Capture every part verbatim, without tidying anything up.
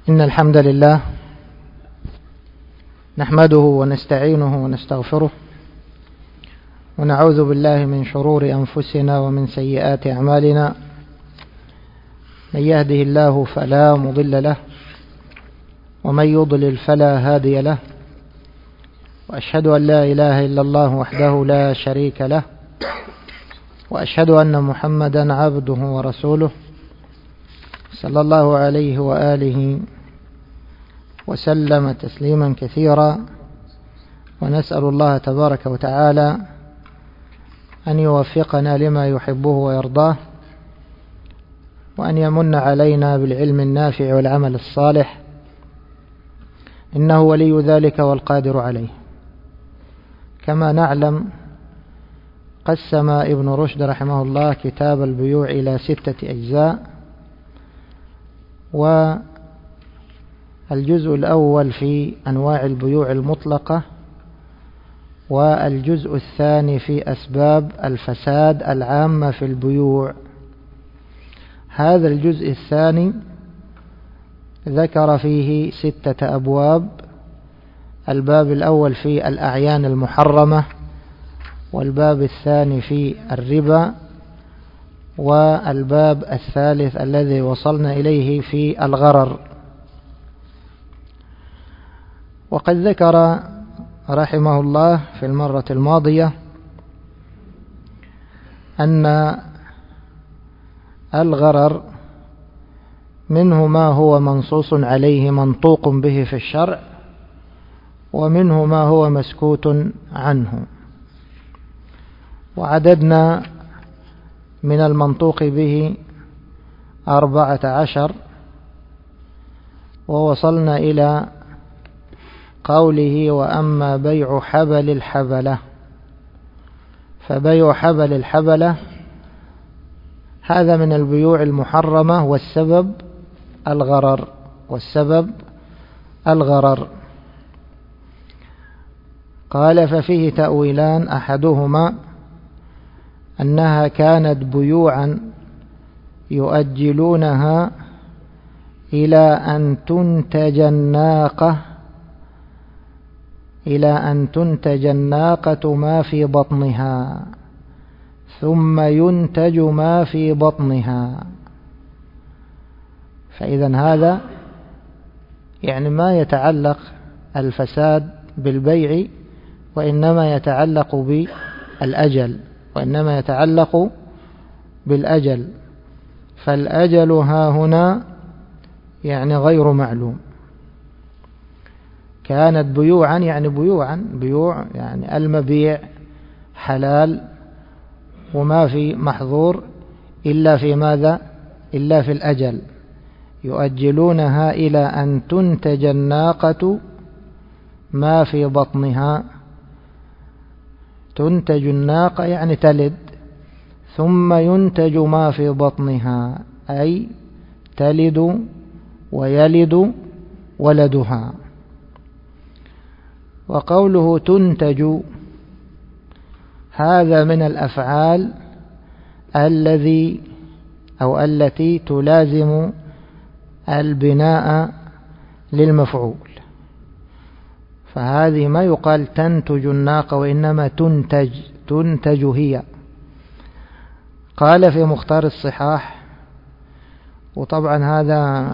إن الحمد لله نحمده ونستعينه ونستغفره ونعوذ بالله من شرور أنفسنا ومن سيئات أعمالنا. من يهده الله فلا مضل له ومن يضلل فلا هادي له، وأشهد أن لا إله إلا الله وحده لا شريك له، وأشهد أن محمدا عبده ورسوله صلى الله عليه وآله وسلم تسليما كثيرا. ونسأل الله تبارك وتعالى أن يوفقنا لما يحبه ويرضاه، وأن يمن علينا بالعلم النافع والعمل الصالح، إنه ولي ذلك والقادر عليه. كما نعلم قسم ابن رشد رحمه الله كتاب البيوع إلى ستة أجزاء، والجزء الأول في أنواع البيوع المطلقة، والجزء الثاني في أسباب الفساد العامة في البيوع. هذا الجزء الثاني ذكر فيه ستة أبواب. الباب الأول في الأعيان المحرمة، والباب الثاني في الربا، والباب الثالث الذي وصلنا إليه في الغرر. وقد ذكر رحمه الله في المرة الماضية أن الغرر منه ما هو منصوص عليه منطوق به في الشرع، ومنه ما هو مسكوت عنه. وعددنا من المنطوق به أربعة عشر، ووصلنا إلى قوله: وأما بيع حبل الحبلة. فبيع حبل الحبلة هذا من البيوع المحرمة، والسبب الغرر والسبب الغرر. قال: ففيه تأويلان، أحدهما أنها كانت بيوعا يؤجلونها إلى أن تنتج الناقة إلى أن تنتج الناقة ما في بطنها، ثم ينتج ما في بطنها. فإذا هذا يعني ما يتعلق الفساد بالبيع، وإنما يتعلق بالأجل وإنما يتعلق بالأجل. فالأجل ها هنا يعني غير معلوم. كانت بيوعا يعني بيوعا بيوع يعني المبيع حلال، وما في محظور إلا في ماذا؟ إلا في الأجل. يؤجلونها إلى أن تنتج الناقة ما في بطنها. تنتج الناقة يعني تلد، ثم ينتج ما في بطنها أي تلد ويلد ولدها. وقوله تنتج هذا من الأفعال الذي أو التي تلازم البناء للمفعول. فهذه ما يقال تنتج الناقة، وإنما تنتج تنتج هي. قال في مختار الصحاح، وطبعا هذا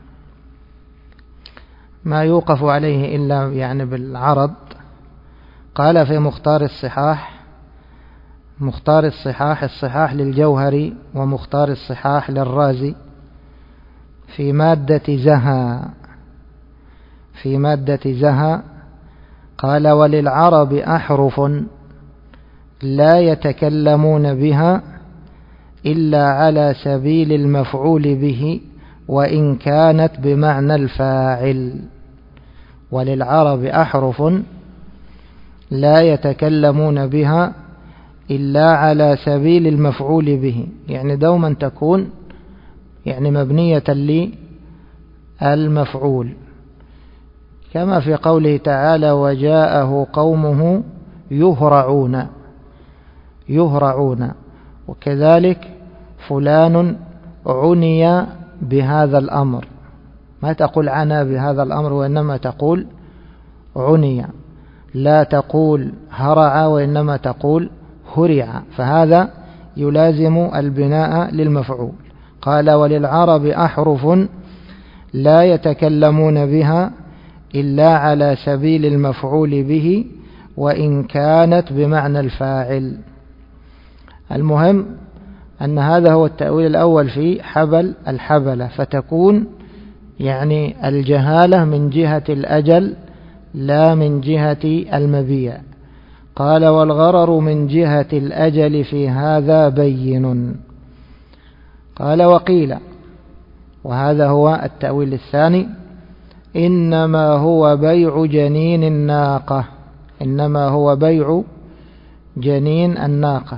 ما يوقف عليه إلا يعني بالعرض. قال في مختار الصحاح، مختار الصحاح الصحاح للجوهري، ومختار الصحاح للرازي، في مادة زها في مادة زها قال: وللعرب أحرف لا يتكلمون بها إلا على سبيل المفعول به، وإن كانت بمعنى الفاعل. وللعرب أحرف لا يتكلمون بها إلا على سبيل المفعول به، يعني دوما تكون يعني مبنية للمفعول، كما في قوله تعالى: وجاءه قومه يهرعون يهرعون. وكذلك فلان عني بهذا الأمر، ما تقول عنا بهذا الأمر وإنما تقول عني، لا تقول هرع وإنما تقول هرع، فهذا يلازم البناء للمفعول. قال وللعرب أحرف لا يتكلمون بها إلا على سبيل المفعول به وإن كانت بمعنى الفاعل. المهم أن هذا هو التأويل الأول في حبل الحبلة، فتكون يعني الجهالة من جهة الأجل لا من جهة المبيع. قال والغرر من جهة الأجل في هذا بين. قال وقيل، وهذا هو التأويل الثاني، إنما هو بيع جنين الناقة، إنما هو بيع جنين الناقة،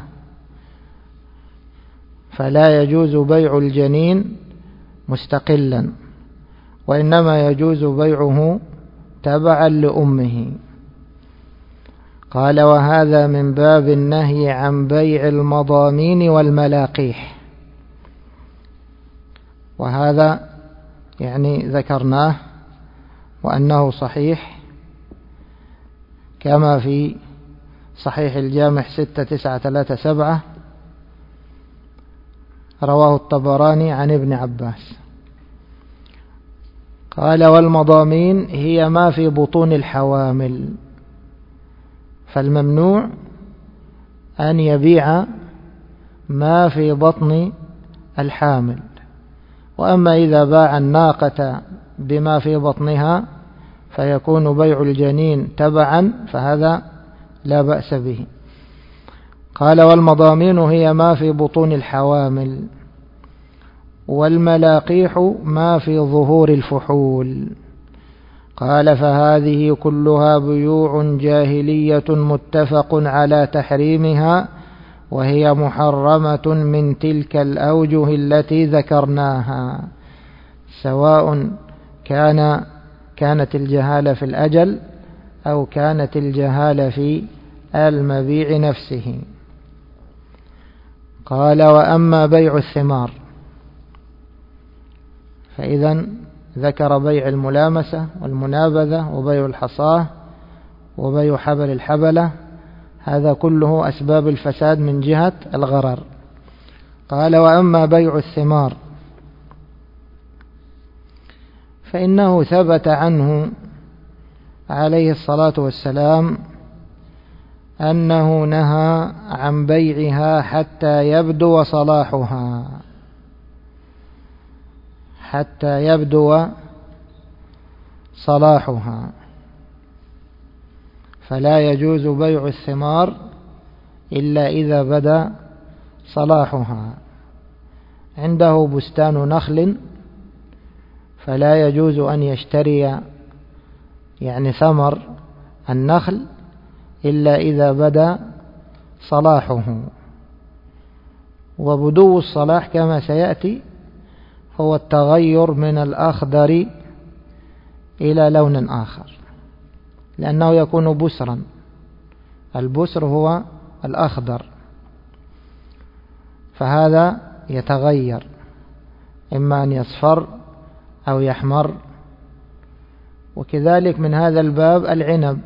فلا يجوز بيع الجنين مستقلا، وإنما يجوز بيعه تبعا لأمه. قال وهذا من باب النهي عن بيع المضامين والملاقيح، وهذا يعني ذكرناه وأنه صحيح كما في صحيح الجامع ستة تسعة ثلاثة سبعة، رواه الطبراني عن ابن عباس. قال والمضامين هي ما في بطون الحوامل، فالممنوع أن يبيع ما في بطن الحامل، وأما إذا باع الناقة بما في بطنها فيكون بيع الجنين تبعا، فهذا لا بأس به. قال والمضامين هي ما في بطون الحوامل، والملاقيح ما في ظهور الفحول. قال فهذه كلها بيوع جاهلية متفق على تحريمها، وهي محرمة من تلك الأوجه التي ذكرناها، سواء كان كانت الجهالة في الأجل أو كانت الجهالة في المبيع نفسه. قال وأما بيع الثمار، فإذا ذكر بيع الملامسة والمنابذة وبيع الحصاة وبيع حبل الحبلة، هذا كله أسباب الفساد من جهة الغرر. قال وأما بيع الثمار فإنه ثبت عنه عليه الصلاة والسلام أنه نهى عن بيعها حتى يبدو صلاحها، حتى يبدو صلاحها، فلا يجوز بيع الثمار إلا إذا بدا صلاحها. عنده بستان نخل فلا يجوز أن يشتري يعني ثمر النخل إلا إذا بدا صلاحه. وبدو الصلاح كما سيأتي هو التغير من الأخضر إلى لون آخر، لأنه يكون بسرا، البسر هو الأخضر، فهذا يتغير إما أن يصفر أو يحمر. وكذلك من هذا الباب العنب،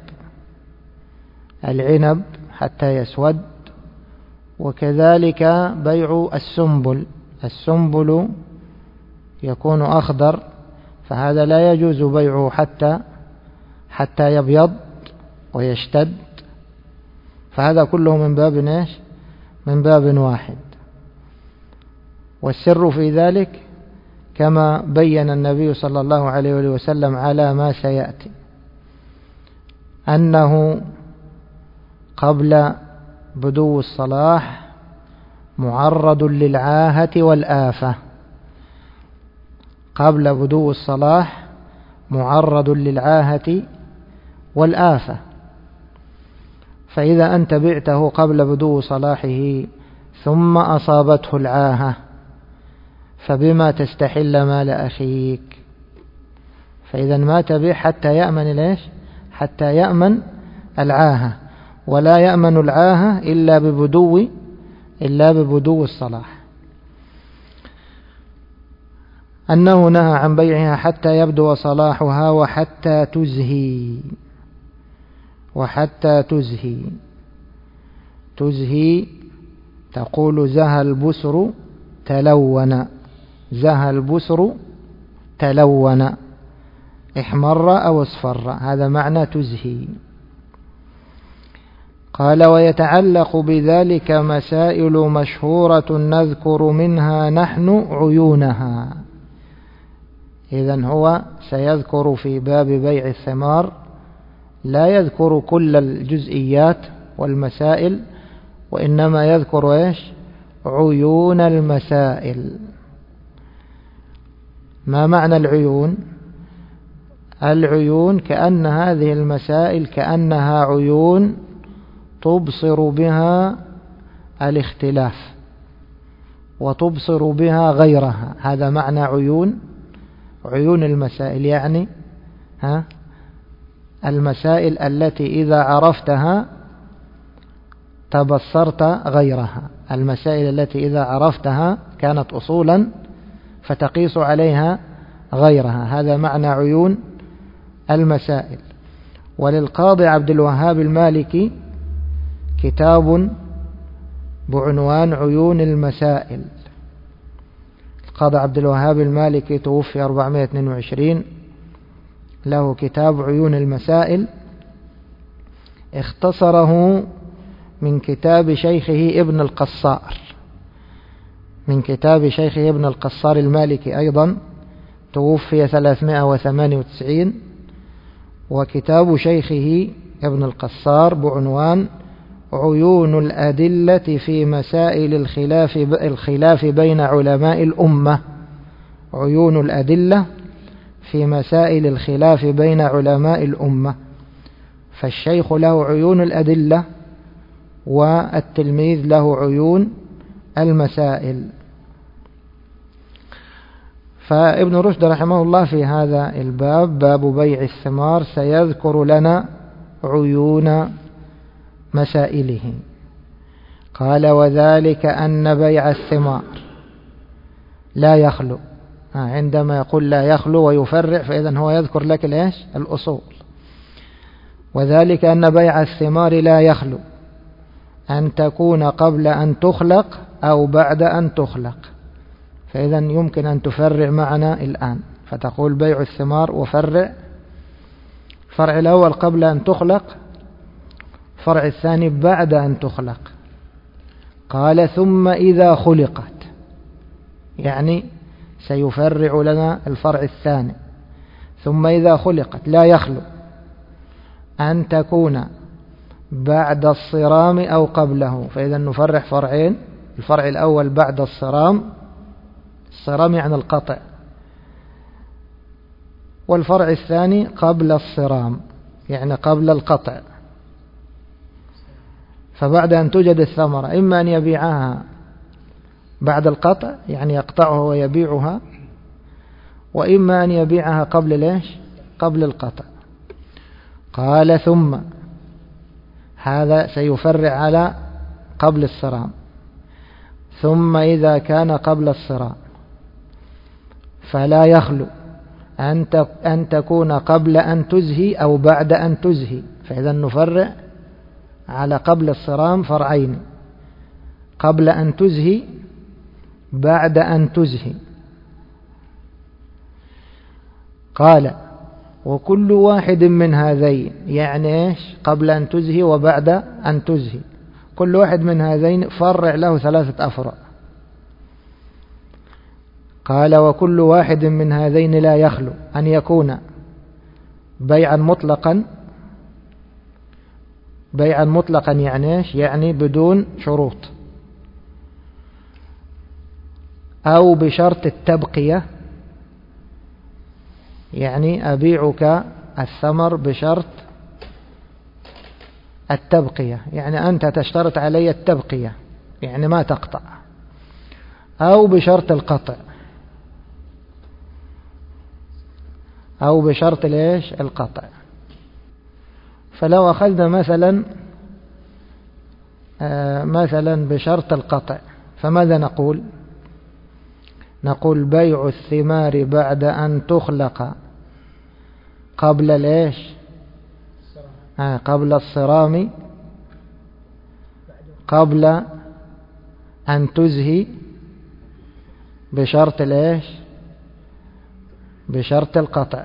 العنب حتى يسود. وكذلك بيع السنبل، السنبل يكون أخضر، فهذا لا يجوز بيعه حتى حتى يبيض ويشتد، فهذا كله من باب ايش؟ من باب واحد. والسر في ذلك كما بين النبي صلى الله عليه وسلم على ما سيأتي، أنه قبل بدو الصلاح معرض للعاهة والآفة، قبل بدو الصلاح معرض للعاهة والآفة. فإذا أنت بعته قبل بدو صلاحه ثم أصابته العاهة فبما تستحل مال أخيك؟ فإذا ما تبيع حتى يأمن ليش؟ حتى يأمن العاهة، ولا يأمن العاهة إلا ببدو إلا ببدو الصلاح. أنه نهى عن بيعها حتى يبدو صلاحها وحتى تزهي وحتى تزهي تزهي تقول زهى البسر تلون، زهى البسر تلون، احمر أو اصفر، هذا معنى تزهي. قال ويتعلق بذلك مسائل مشهورة نذكر منها نحن عيونها. إذن هو سيذكر في باب بيع الثمار لا يذكر كل الجزئيات والمسائل، وإنما يذكر إيش؟ عيون المسائل. ما معنى العيون؟ العيون كأن هذه المسائل كأنها عيون تبصر بها الاختلاف وتبصر بها غيرها، هذا معنى عيون. عيون المسائل يعني ها المسائل التي إذا عرفتها تبصرت غيرها، المسائل التي إذا عرفتها كانت أصولا فتقيس عليها غيرها، هذا معنى عيون المسائل. وللقاضي عبد الوهاب المالكي كتاب بعنوان عيون المسائل. القاضي عبد الوهاب المالكي توفي أربعمائة واثنين وعشرين، له كتاب عيون المسائل، اختصره من كتاب شيخه ابن القصار، من كتاب شيخه ابن القصار المالكي أيضا توفي ثلاثمائة وثمانية وتسعين. وكتاب شيخه ابن القصار بعنوان عيون الأدلة في مسائل الخلاف الخلاف بين علماء الأمة، عيون الأدلة في مسائل الخلاف بين علماء الأمة. فالشيخ له عيون الأدلة والتلميذ له عيون المسائل. فابن رشد رحمه الله في هذا الباب، باب بيع الثمار، سيذكر لنا عيون مسائله. قال وذلك أن بيع الثمار لا يخلو، عندما يقول لا يخلو ويفرع فإذن هو يذكر لك الإيش؟ الأصول. وذلك أن بيع الثمار لا يخلو أن تكون قبل أن تخلق أو بعد أن تخلق، فإذن يمكن أن تفرع معنا الآن، فتقول بيع الثمار وفرع. فرع الأول قبل أن تخلق، فرع الثاني بعد أن تخلق. قال ثم إذا خلقت، يعني سيفرع لنا الفرع الثاني. ثم إذا خلقت لا يخلو أن تكون بعد الصرام أو قبله، فإذا نفرع فرعين، الفرع الأول بعد الصرام، الصرام يعني القطع، والفرع الثاني قبل الصرام يعني قبل القطع. فبعد أن توجد الثمرة إما أن يبيعها بعد القطع يعني يقطعها ويبيعها، وإما أن يبيعها قبل ليش؟ قبل القطع. قال ثم، هذا سيفرع على قبل الصرام. ثم إذا كان قبل الصرام فلا يخلو أن تكون قبل أن تزهي أو بعد أن تزهي، فإذا نفرع على قبل الصرام فرعين: قبل أن تزهي، بعد أن تزهي. قال وكل واحد من هذين، يعني إيش؟ قبل أن تزهي وبعد أن تزهي، كل واحد من هذين فرع له ثلاثة أفرع. قال وكل واحد من هذين لا يخلو أن يكون بيعا مطلقا. بيعا مطلقا يعني إيش؟ يعني بدون شروط، أو بشرط التبقية، يعني أبيعك الثمر بشرط التبقية، يعني أنت تشترط علي التبقية يعني ما تقطع، أو بشرط القطع، أو بشرط ليش؟ القطع. فلو أخذنا مثلا مثلا بشرط القطع، فماذا نقول؟ نقول بيع الثمار بعد أن تخلق قبل الإيش آه قبل الصرام، قبل أن تزهي، بشرط الإيش بشرط القطع،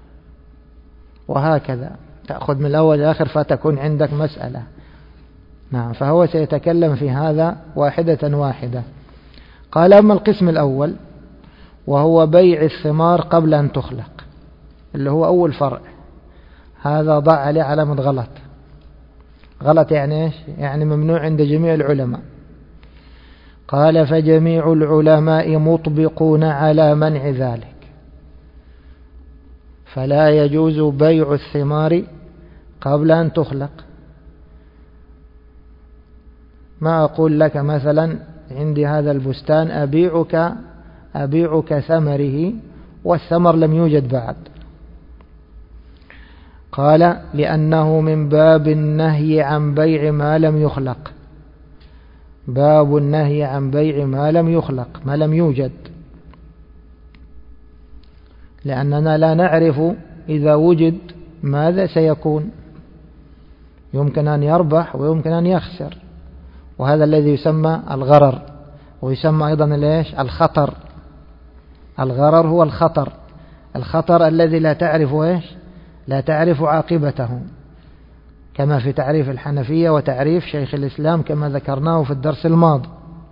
وهكذا تأخذ من الأول للآخر فتكون عندك مسألة. نعم. فهو سيتكلم في هذا واحدة واحدة. قال أما القسم الأول وهو بيع الثمار قبل أن تخلق، اللي هو أول فرع، هذا ضع عليه علامة غلط. غلط يعني إيش؟ يعني ممنوع عند جميع العلماء. قال فجميع العلماء مطبقون على منع ذلك، فلا يجوز بيع الثمار قبل أن تخلق. ما أقول لك مثلا عندي هذا البستان أبيعك أبيعك ثمره والثمر لم يوجد بعد. قال لأنه من باب النهي عن بيع ما لم يخلق، باب النهي عن بيع ما لم يخلق، ما لم يوجد، لأننا لا نعرف إذا وجد ماذا سيكون، يمكن أن يربح ويمكن أن يخسر، وهذا الذي يسمى الغرر، ويسمى أيضا ليش الخطر. الغرر هو الخطر، الخطر الذي لا تعرف إيش لا تعرف عاقبته، كما في تعريف الحنفية وتعريف شيخ الإسلام كما ذكرناه في الدرس الماضي.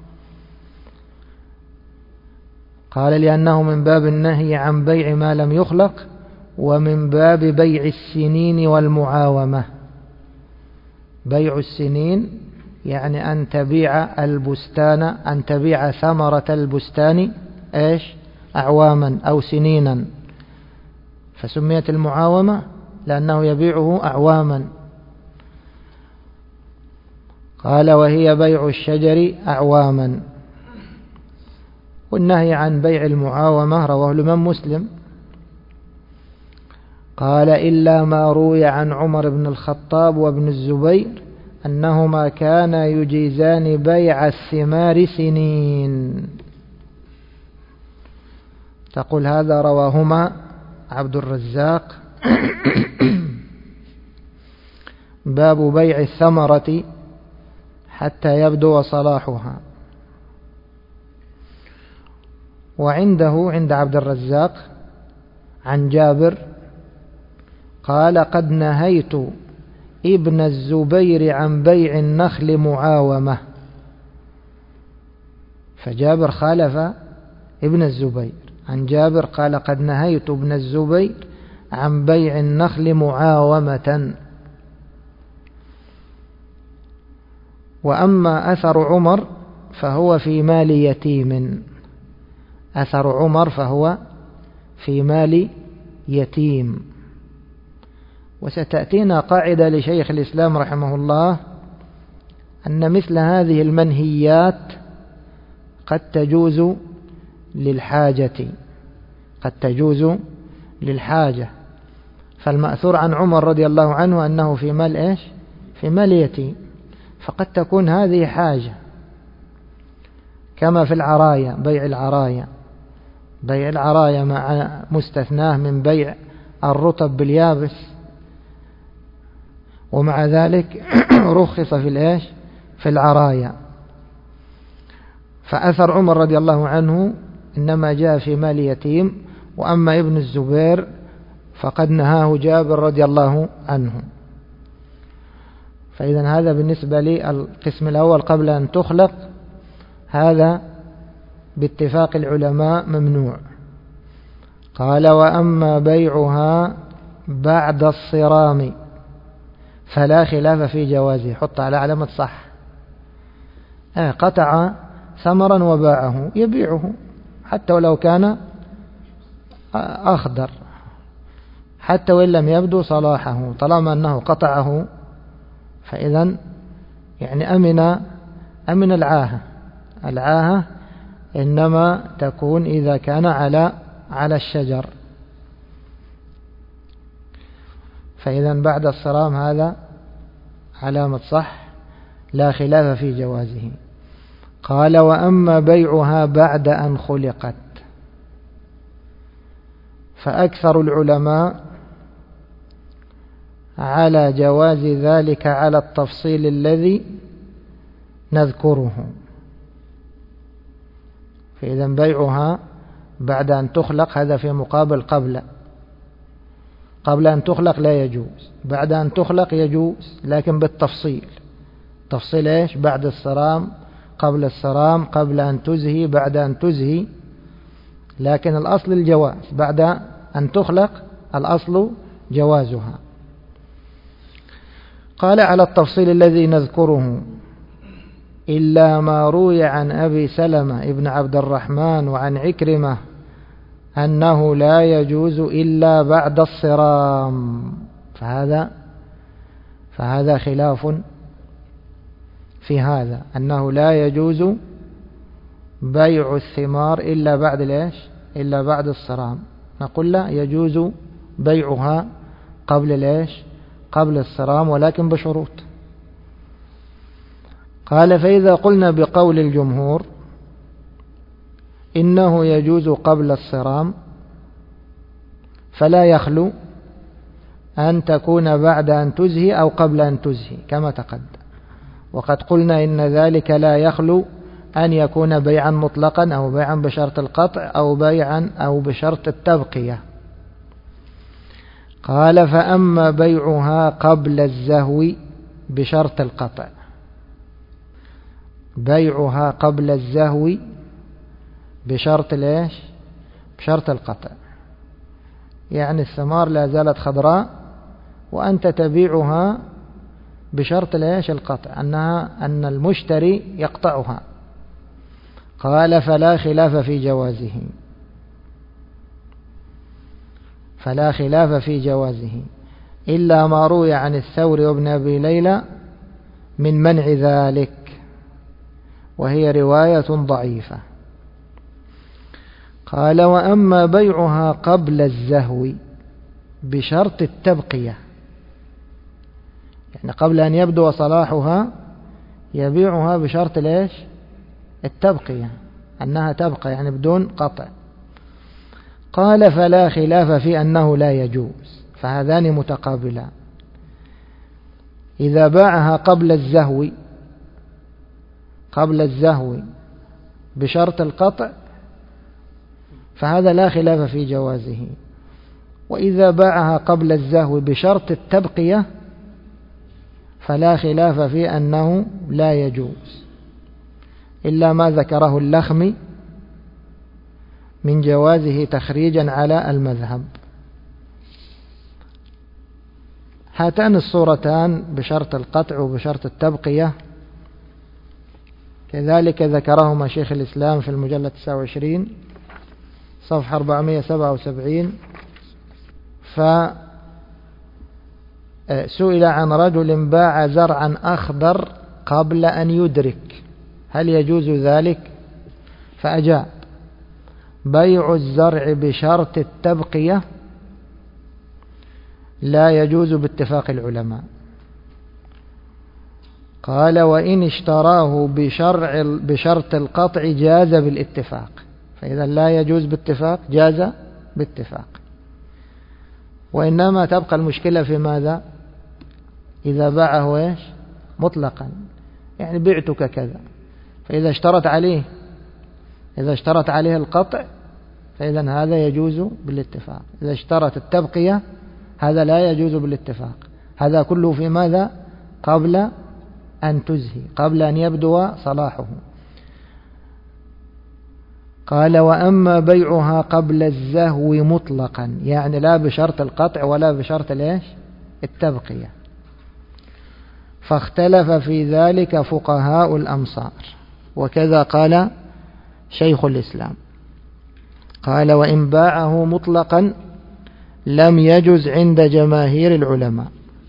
قال لأنه من باب النهي عن بيع ما لم يخلق، ومن باب بيع السنين والمعاومة. بيع السنين يعني أن تبيع البستان، أن تبيع ثمرة البستان إيش أعواما أو سنينا، فسميت المعاومة لأنه يبيعه أعواما. قال وهي بيع الشجر أعواما. والنهي عن بيع المعاومة رواه الإمام مسلم. قال إلا ما روي عن عمر بن الخطاب وابن الزبير أنهما كانا يجيزان بيع الثمار سنين. تقول هذا رواهما عبد الرزاق. باب بيع الثمرة حتى يبدو صلاحها. وعنده عند عبد الرزاق عن جابر قال قد نهيت ابن الزبير عن بيع النخل معاومة. فجابر خالف ابن الزبير. عن جابر قال قد نهيت ابن الزبير عن بيع النخل معاومة. وأما أثر عمر فهو في مال يتيم. أثر عمر فهو في مال يتيم. وستأتينا قاعدة لشيخ الإسلام رحمه الله أن مثل هذه المنهيات قد تجوز للحاجة، قد تجوز للحاجة. فالمأثور عن عمر رضي الله عنه أنه في مال إيش في مال يتيم، فقد تكون هذه حاجة، كما في العرايا، بيع العرايا، بيع العرايا مع مستثناه من بيع الرطب باليابس، ومع ذلك رخص في الإيش في العرايا. فأثر عمر رضي الله عنه إنما جاء في مال يتيم، وأما ابن الزبير فقد نهاه جابر رضي الله عنه. فإذا هذا بالنسبة لي القسم الأول قبل أن تخلق، هذا باتفاق العلماء ممنوع. قال وأما بيعها بعد الصرام فلا خلاف في جوازه. حط على علامة صح. آه قطع ثمرا وباعه يبيعه حتى ولو كان أخضر، حتى وإن لم يبدو صلاحه، طالما أنه قطعه فإذا يعني أمن أمن العاهة. العاهة إنما تكون إذا كان على على الشجر. فإذا بعد الصرام هذا علامة صح، لا خلاف في جوازه. قال وأما بيعها بعد أن خلقت فأكثر العلماء على جواز ذلك على التفصيل الذي نذكره. فإذا بيعها بعد أن تخلق هذا في مقابل قبل قبل أن تخلق لا يجوز، بعد أن تخلق يجوز لكن بالتفصيل. تفصيل إيش؟ بعد الصرام، قبل الصرام، قبل أن تزهي، بعد أن تزهي، لكن الأصل الجواز. بعد أن تخلق الأصل جوازها. قال على التفصيل الذي نذكره إلا ما روي عن أبي سلمة ابن عبد الرحمن وعن عكرمة أنه لا يجوز إلا بعد الصرام، فهذا فهذا خلاف في هذا، أنه لا يجوز بيع الثمار إلا بعد ليش؟ إلا بعد الصرام. نقول لا، يجوز بيعها قبل ليش؟ قبل الصرام، ولكن بشروط. قال فإذا قلنا بقول الجمهور إنه يجوز قبل الصرام فلا يخلو أن تكون بعد أن تزهي أو قبل أن تزهي كما تقدم. وقد قلنا إن ذلك لا يخلو أن يكون بيعا مطلقا أو بيعا بشرط القطع أو بيعا أو بشرط التبقية. قال فأما بيعها قبل الزهو بشرط القطع، بيعها قبل الزهو بشرط ليش؟ بشرط القطع، يعني الثمار لا زالت خضراء وأنت تبيعها بشرط ليش؟ القطع، أنها أن المشتري يقطعها. قال فلا خلاف في جوازه، فلا خلاف في جوازه إلا ما روي عن الثور وابن أبي ليلى من منع ذلك، وهي رواية ضعيفة. قال وأما بيعها قبل الزهو بشرط التبقية، يعني قبل أن يبدو صلاحها يبيعها بشرط ليش؟ التبقية، أنها تبقى يعني بدون قطع. قال فلا خلاف في أنه لا يجوز، فهذان متقابلان. إذا باعها قبل الزهو قبل الزهو بشرط القطع فهذا لا خلاف في جوازه، وإذا باعها قبل الزهو بشرط التبقية فلا خلاف في أنه لا يجوز، إلا ما ذكره اللخمي من جوازه تخريجا على المذهب. هاتان الصورتان بشرط القطع وبشرط التبقية كذلك ذكرهما شيخ الإسلام في المجلد تسعة وعشرين صفحة أربعمائة وسبعة وسبعين. فسئل عن رجل باع زرعا أخضر قبل أن يدرك هل يجوز ذلك؟ فأجاب بيع الزرع بشرط التبقية لا يجوز باتفاق العلماء. قال وإن اشتراه بشرع بشرط القطع جاز بالاتفاق، فإذا لا يجوز باتفاق جاز باتفاق. وإنما تبقى المشكلة في ماذا؟ إذا باعه إيش؟ مطلقا، يعني بعتك كذا، فإذا اشترط عليه إذا اشترط عليه القطع فإذا هذا يجوز بالاتفاق. إذا اشترط التبقية هذا لا يجوز بالاتفاق. هذا كله في ماذا؟ قبل أن تزهي، قبل أن يبدو صلاحه. قال وأما بيعها قبل الزهو مطلقا، يعني لا بشرط القطع ولا بشرط ليش؟ التبقية، فاختلف في ذلك فقهاء الأمصار، وكذا قال شيخ الإسلام. قال وإن باعه مطلقا لم يجز عند جماهير العلماء.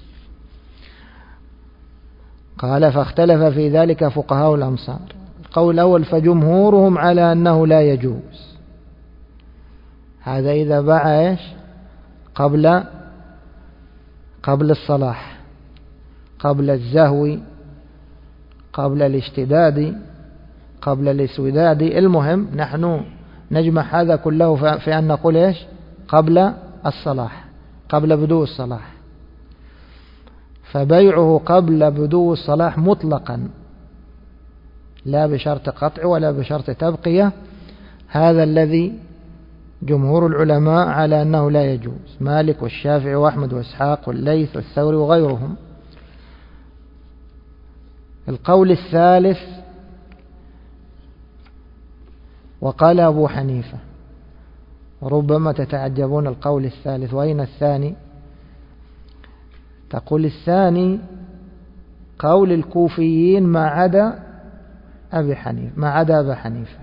قال فاختلف في ذلك فقهاء الأمصار. القول الأول فجمهورهم على أنه لا يجوز، هذا إذا باع إيش؟ قبل قبل الصلاح، قبل الزهو، قبل الاشتداد، قبل الاسوداد. المهم نحن نجمع هذا كله في أن نقول إيش؟ قبل الصلاح، قبل بدو الصلاح، فبيعه قبل بدو الصلاح مطلقا لا بشرط قطع ولا بشرط تبقية، هذا الذي جمهور العلماء على أنه لا يجوز، مالك والشافعي وأحمد وإسحاق والليث والثوري وغيرهم. القول الثالث وقال أبو حنيفة، ربما تتعجبون القول الثالث، وأين الثاني؟ تقول الثاني قول الكوفيين ما عدا أبي حنيفة، ما عدا أبا حنيفة،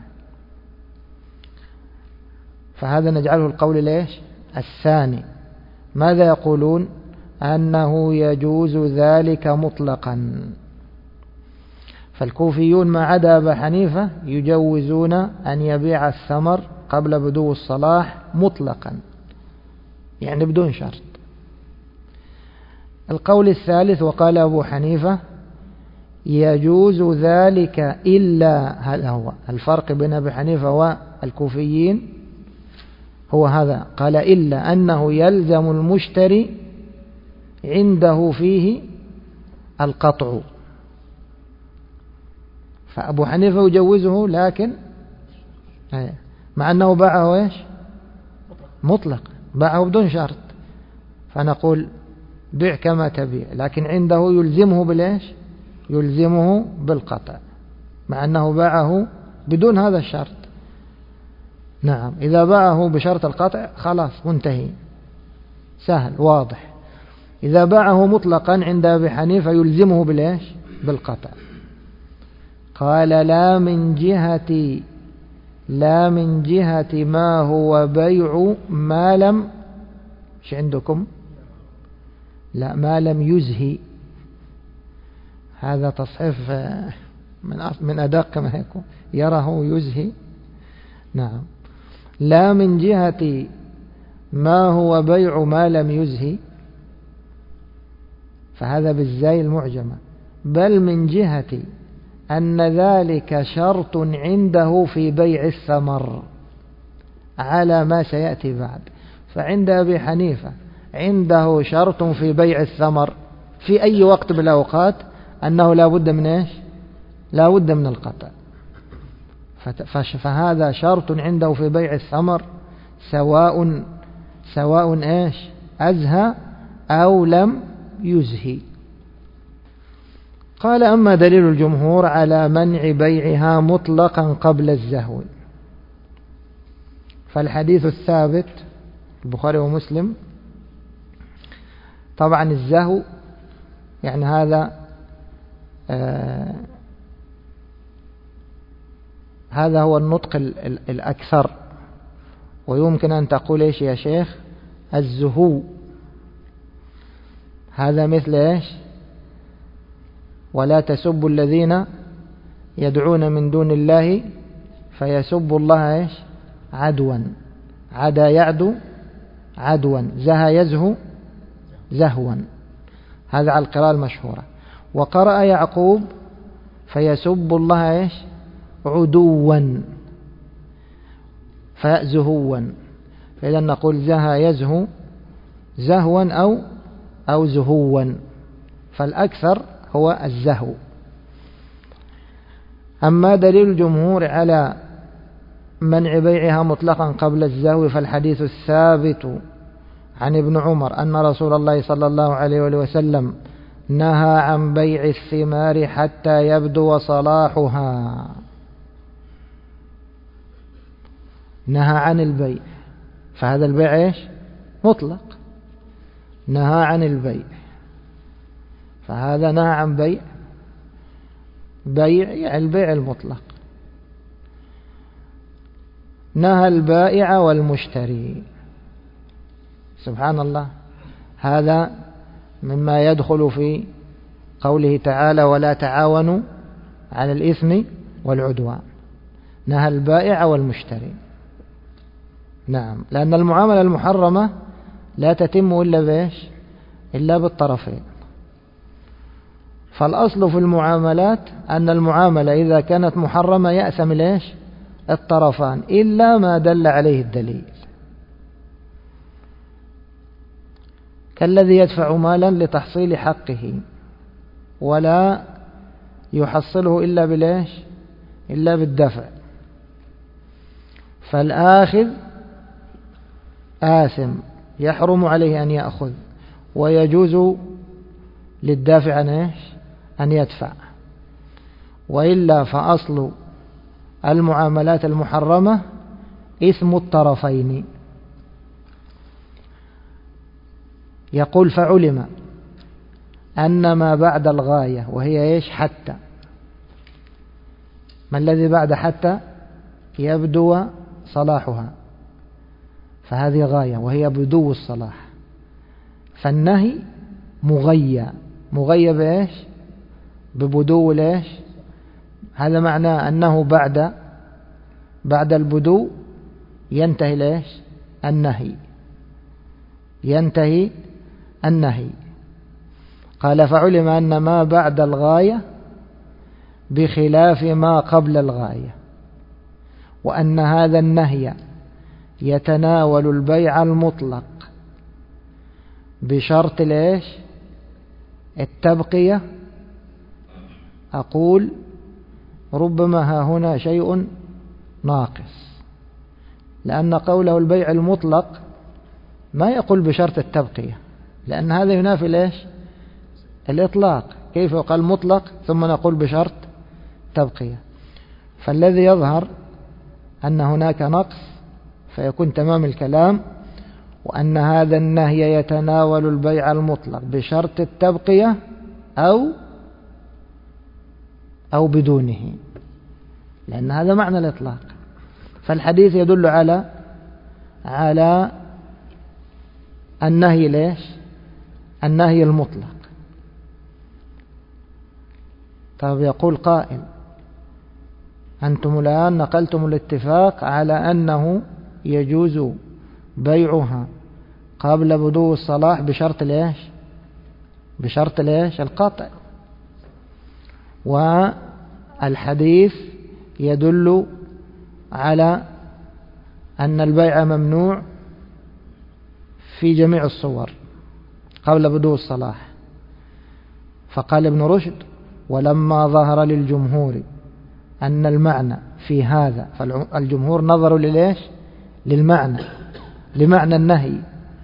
فهذا نجعله القول ليش الثاني. ماذا يقولون؟ أنه يجوز ذلك مطلقا، فالكوفيون ما عدا أبا حنيفة يجوزون أن يبيع الثمر قبل بدو الصلاح مطلقا، يعني بدون شرط. القول الثالث وقال أبو حنيفة يجوز ذلك إلا، هذا هو الفرق بين أبي حنيفة والكوفيين، هو هذا، قال إلا أنه يلزم المشتري عنده فيه القطع، فأبو حنيفة يجوزه لكن مع أنه باعه إيش مطلق، باعه بدون شرط، فنقول بيع كما تبيع، لكن عنده يلزمه بالإيش يلزمه بالقطع مع أنه باعه بدون هذا الشرط. نعم، إذا باعه بشرط القطع خلاص منتهي، سهل واضح. إذا باعه مطلقا عند أبي حنيفة يلزمه بالإيش بالقطع. قال لا من جهة لا من جهة ما هو بيع ما لم ايش عندكم؟ لا، ما لم يزهي، هذا تصحيف من من أدق ما يكون، يره يزهي. نعم، لا من جهة ما هو بيع ما لم يزهي، فهذا بالزاي المعجمة، بل من جهة أن ذلك شرط عنده في بيع الثمر على ما سيأتي بعد. فعند أبي حنيفة عنده شرط في بيع الثمر في أي وقت بالأوقات أنه لا بد من إيش لا بد من القطع، فهذا شرط عنده في بيع الثمر سواء سواء إيش أزهى أو لم يزهي. قال أما دليل الجمهور على منع بيعها مطلقا قبل الزهو، فالحديث الثابت البخاري ومسلم، طبعا الزهو يعني هذا آه هذا هو النطق الأكثر، ويمكن أن تقول إيش يا شيخ الزهو، هذا مثل إيش ولا تسبوا الذين يدعون من دون الله فيسبوا الله إيش عدوا، عدا يعدو عدوا، زهى يزهو زهوا، هذا على القراءة المشهورة. وقرأ يعقوب فيسب الله إيش عدوا فزهوا، فإذا نقول زهى يزهو زهوا أو أو زهوا، فالأكثر هو الزهو. أما دليل الجمهور على منع بيعها مطلقا قبل الزهو، فالحديث الثابت عن ابن عمر أن رسول الله صلى الله عليه وسلم نهى عن بيع الثمار حتى يبدو صلاحها، نهى عن البيع، فهذا البيع إيش مطلق، نهى عن البيع، فهذا نهى عن بيع بيع يعني البيع المطلق. نهى البائع والمشتري، سبحان الله، هذا مما يدخل في قوله تعالى ولا تعاونوا على الإثم والعدوان، نهى البائع والمشتري. نعم، لأن المعاملة المحرمة لا تتم إلا بإيش إلا بالطرفين، فالأصل في المعاملات أن المعاملة إذا كانت محرمة يأثم ليش الطرفان إلا ما دل عليه الدليل. كالذي يدفع مالا لتحصيل حقه ولا يحصله إلا بالإيش؟ إلا بالدفع. فالآخذ آثم يحرم عليه أن يأخذ، ويجوز للدافع أن إيش؟ أن يدفع. وإلا فأصل المعاملات المحرمة إثم الطرفين. يقول فعلم أن ما بعد الغاية وهي إيش؟ حتى. ما الذي بعد حتى؟ يبدو صلاحها، فهذه غاية وهي بدو الصلاح. فالنهي مغيى، مغيى بإيش؟ ببدو الإيش؟ هذا معناه أنه بعد بعد البدو ينتهي الإيش؟ النهي، ينتهي النهي. قال فعلم أن ما بعد الغاية بخلاف ما قبل الغاية، وأن هذا النهي يتناول البيع المطلق بشرط الإيش؟ التبقية. أقول ربما ها هنا شيء ناقص، لأن قوله البيع المطلق ما يقول بشرط التبقية، لأن هذا ينافي الإيش؟ الإطلاق. كيف يقال مطلق ثم نقول بشرط تبقية؟ فالذي يظهر أن هناك نقص فيكون تمام الكلام، وأن هذا النهي يتناول البيع المطلق بشرط التبقية أو أو بدونه، لأن هذا معنى الإطلاق. فالحديث يدل على على النهي ليش؟ النهي المطلق. طيب يقول قائل أنتم الآن نقلتم الاتفاق على أنه يجوز بيعها قبل بدو الصلاح بشرط ليش؟ بشرط ليش؟ القطع. والحديث يدل على أن البيع ممنوع في جميع الصور قبل بدو الصلاح. فقال ابن رشد ولما ظهر للجمهور أن المعنى في هذا، فالجمهور نظروا لليش؟ للمعنى، لمعنى النهي.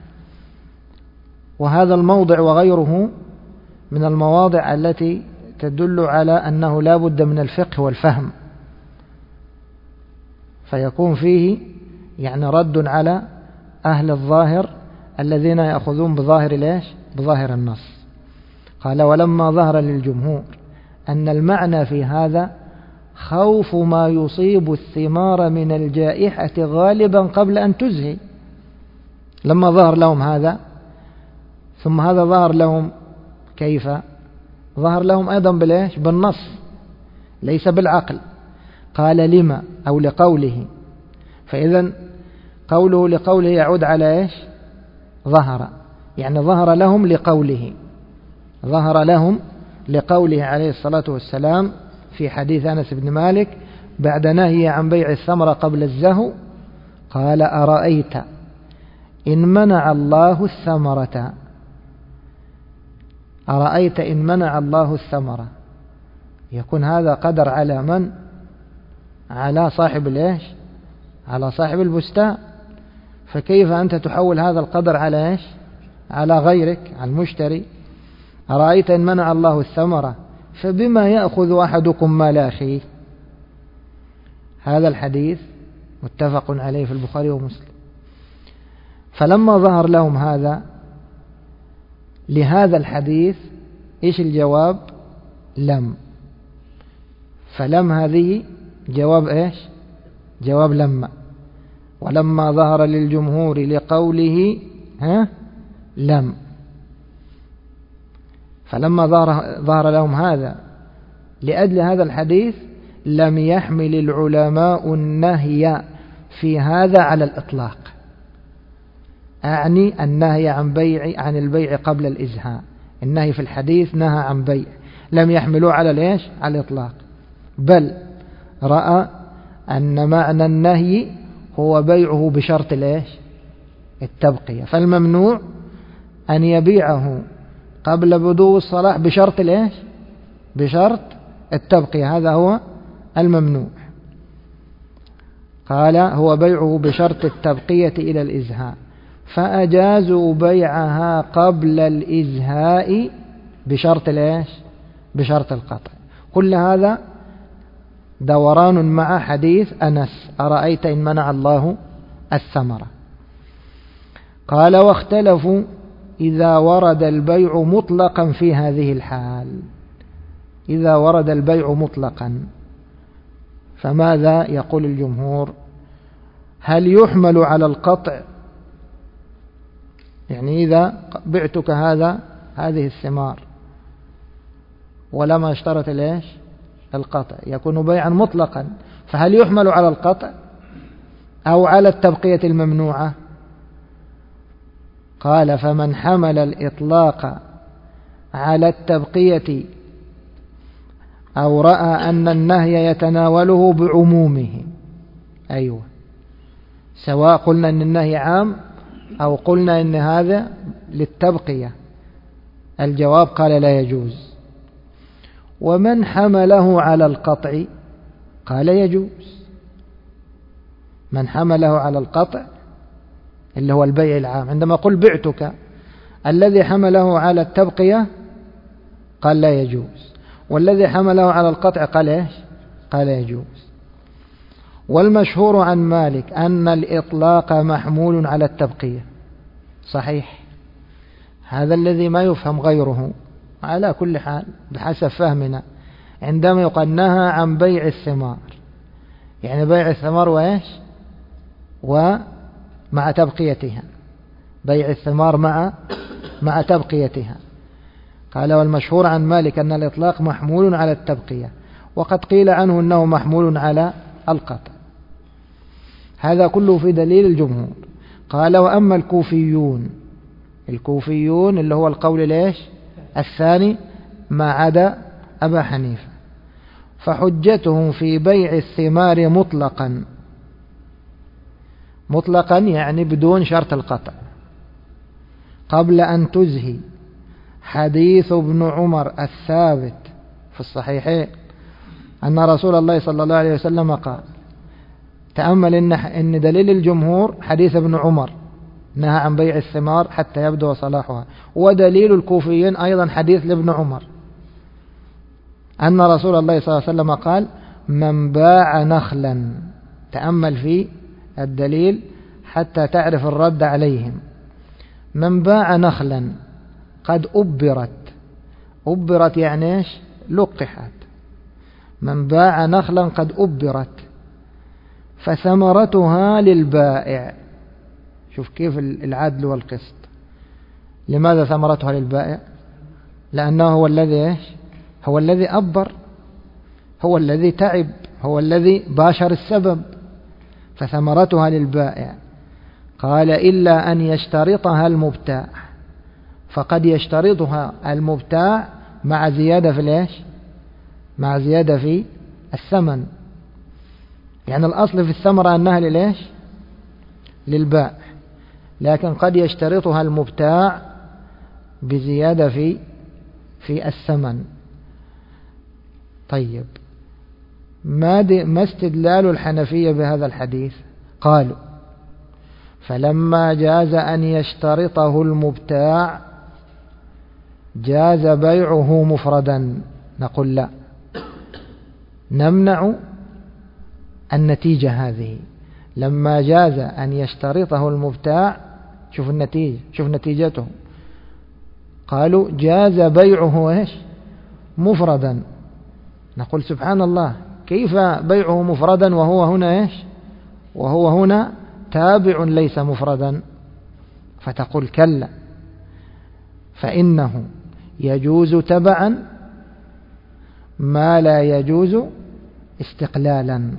وهذا الموضع وغيره من المواضع التي تدل على أنه لا بد من الفقه والفهم، فيكون فيه يعني رد على أهل الظاهر الذين يأخذون بظاهر ليش؟ بظاهر النص. قال ولما ظهر للجمهور أن المعنى في هذا خوف ما يصيب الثمار من الجائحة غالبا قبل أن تزهي. لما ظهر لهم هذا، ثم هذا ظهر لهم كيف؟ ظهر لهم أيضا بالإيش؟ بالنص ليس بالعقل. قال لما أو لقوله، فإذا قوله لقوله يعود على إيش؟ ظهر، يعني ظهر لهم لقوله، ظهر لهم لقوله عليه الصلاة والسلام في حديث أنس بن مالك بعد نهي عن بيع الثمرة قبل الزهو قال أرأيت إن منع الله الثمرة، أرأيت إن منع الله الثمرة، يكون هذا قدر على من؟ على صاحب الإيش؟ على صاحب البستان. فكيف أنت تحول هذا القدر على إيش؟ على غيرك، على المشتري. أرأيت إن منع الله الثمرة فبما يأخذ أحدكم مال أخيه. هذا الحديث متفق عليه في البخاري ومسلم. فلما ظهر لهم هذا لهذا الحديث إيش الجواب؟ لم. فلم هذه جواب إيش؟ جواب لما. ولما ظهر للجمهور لقوله ها لم. فلما ظهر, ظهر لهم هذا لأجل هذا الحديث لم يحمل العلماء النهي في هذا على الإطلاق، أعني النهي عن بيع عن البيع قبل الإزهاء. النهي في الحديث نهى عن بيع، لم يحملوه على الإيش؟ على الإطلاق، بل رأى أن معنى النهي هو بيعه بشرط الإيش؟ التبقية. فالممنوع أن يبيعه قبل بدو الصلاح بشرط الإيش؟ بشرط التبقية، هذا هو الممنوع. قال هو بيعه بشرط التبقية إلى الإزهاء، فأجازوا بيعها قبل الإزهاء بشرط الإيش؟ بشرط القطع. كل هذا دوران مع حديث أنس أرأيت إن منع الله الثمرة. قال واختلفوا إذا ورد البيع مطلقا في هذه الحال. إذا ورد البيع مطلقا فماذا يقول الجمهور؟ هل يحمل على القطع؟ يعني إذا بعتك هذا هذه الثمار ولما اشترط ليش القطع يكون بيعا مطلقا، فهل يحمل على القطع أو على التبقية الممنوعة؟ قال فمن حمل الإطلاق على التبقية أو رأى أن النهي يتناوله بعمومه، أيوة، سواء قلنا أن النهي عام أو قلنا أن هذا للتبقية، الجواب قال لا يجوز. ومن حمله على القطع قال يجوز. من حمله على القطع اللي هو البيع العام، عندما قل بعتك، الذي حمله على التبقية قال لا يجوز، والذي حمله على القطع قال إيش؟ قال يجوز. والمشهور عن مالك أن الإطلاق محمول على التبقية، صحيح، هذا الذي ما يفهم غيره على كل حال بحسب فهمنا. عندما يقال نهى عن بيع الثمار، يعني بيع الثمار وإيش؟ ومع تبقيتها، بيع الثمار مع مع تبقيتها. قال والمشهور عن مالك أن الإطلاق محمول على التبقية، وقد قيل عنه أنه محمول على القطع. هذا كله في دليل الجمهور. قال وأما الكوفيون، الكوفيون اللي هو القول ليش الثاني ما عدا أبا حنيفة، فحجتهم في بيع الثمار مطلقا، مطلقا يعني بدون شرط القطع، قبل أن تزهي حديث ابن عمر الثابت في الصحيحين أن رسول الله صلى الله عليه وسلم قال، تأمل إن, إن دليل الجمهور حديث ابن عمر نهى عن بيع الثمار حتى يبدو صلاحها، ودليل الكوفيين أيضا حديث لابن عمر أن رسول الله صلى الله عليه وسلم قال من باع نخلا. تأمل في الدليل حتى تعرف الرد عليهم. من باع نخلا قد أبرت، أبرت يعني إيش؟ لقحت. من باع نخلا قد أبرت فثمرتها للبائع. شوف كيف العدل والقسط. لماذا ثمرتها للبائع؟ لأنه هو الذي إيش؟ هو الذي أبر، هو الذي تعب، هو الذي باشر السبب، فثمرتها للبائع. قال إلا أن يشترطها المبتاع، فقد يشترطها المبتاع مع زيادة في الإيش؟ مع زيادة في الثمن. يعني الأصل في الثمرة أنها للإيش؟ للبائع، لكن قد يشترطها المبتاع بزيادة في في الثمن. طيب ما, ما استدلال الحنفية بهذا الحديث؟ قالوا فلما جاز أن يشترطه المبتاع جاز بيعه مفردا. نقول لا، نمنع النتيجة هذه. لما جاز أن يشترطه المبتاع، شوف النتيجة، شوف نتيجته، قالوا جاز بيعه إيش؟ مفردا. نقول سبحان الله، كيف بيعه مفردا وهو هنا إيش؟ وهو هنا تابع ليس مفردا. فتقول كلا، فإنه يجوز تبعا ما لا يجوز استقلالا.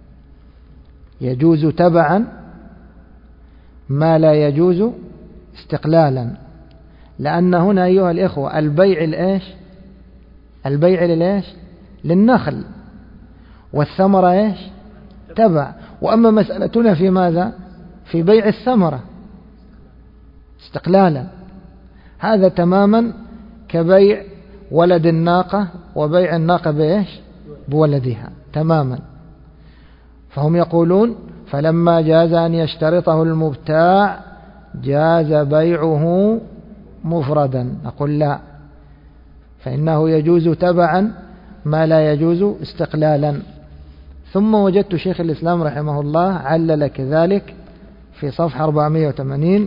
يجوز تبعا ما لا يجوز استقلالا، لأن هنا أيها الإخوة البيع الإيش؟ البيع للإيش؟ للنخل، والثمرة إيش؟ تبع. وأما مسألتنا في ماذا؟ في بيع الثمرة استقلالا. هذا تماما كبيع ولد الناقة وبيع الناقة بإيش؟ بولدها تماما. فهم يقولون فلما جاز أن يشترطه المبتاع جاز بيعه مفردا. نقول لا، فإنه يجوز تبعا ما لا يجوز استقلالا. ثم وجدت شيخ الإسلام رحمه الله علل كذلك في صفحة أربعمائة وثمانين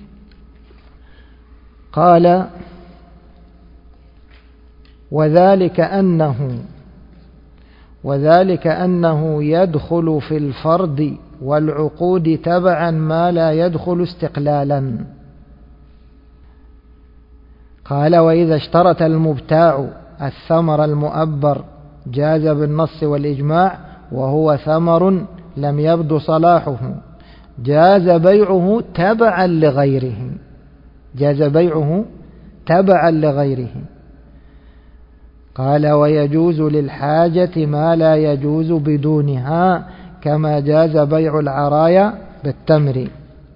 قال: وذلك أنه وذلك أنه يدخل في الفرد والعقود تبعا ما لا يدخل استقلالا. قال: وإذا اشترط المبتاع الثمر المؤبر جاز بالنص والإجماع وهو ثمر لم يبد صلاحه جاز بيعه تبعا لغيره جاز بيعه تبعا لغيره. قال: ويجوز للحاجة ما لا يجوز بدونها كما جاز بيع العرايا بالتمر.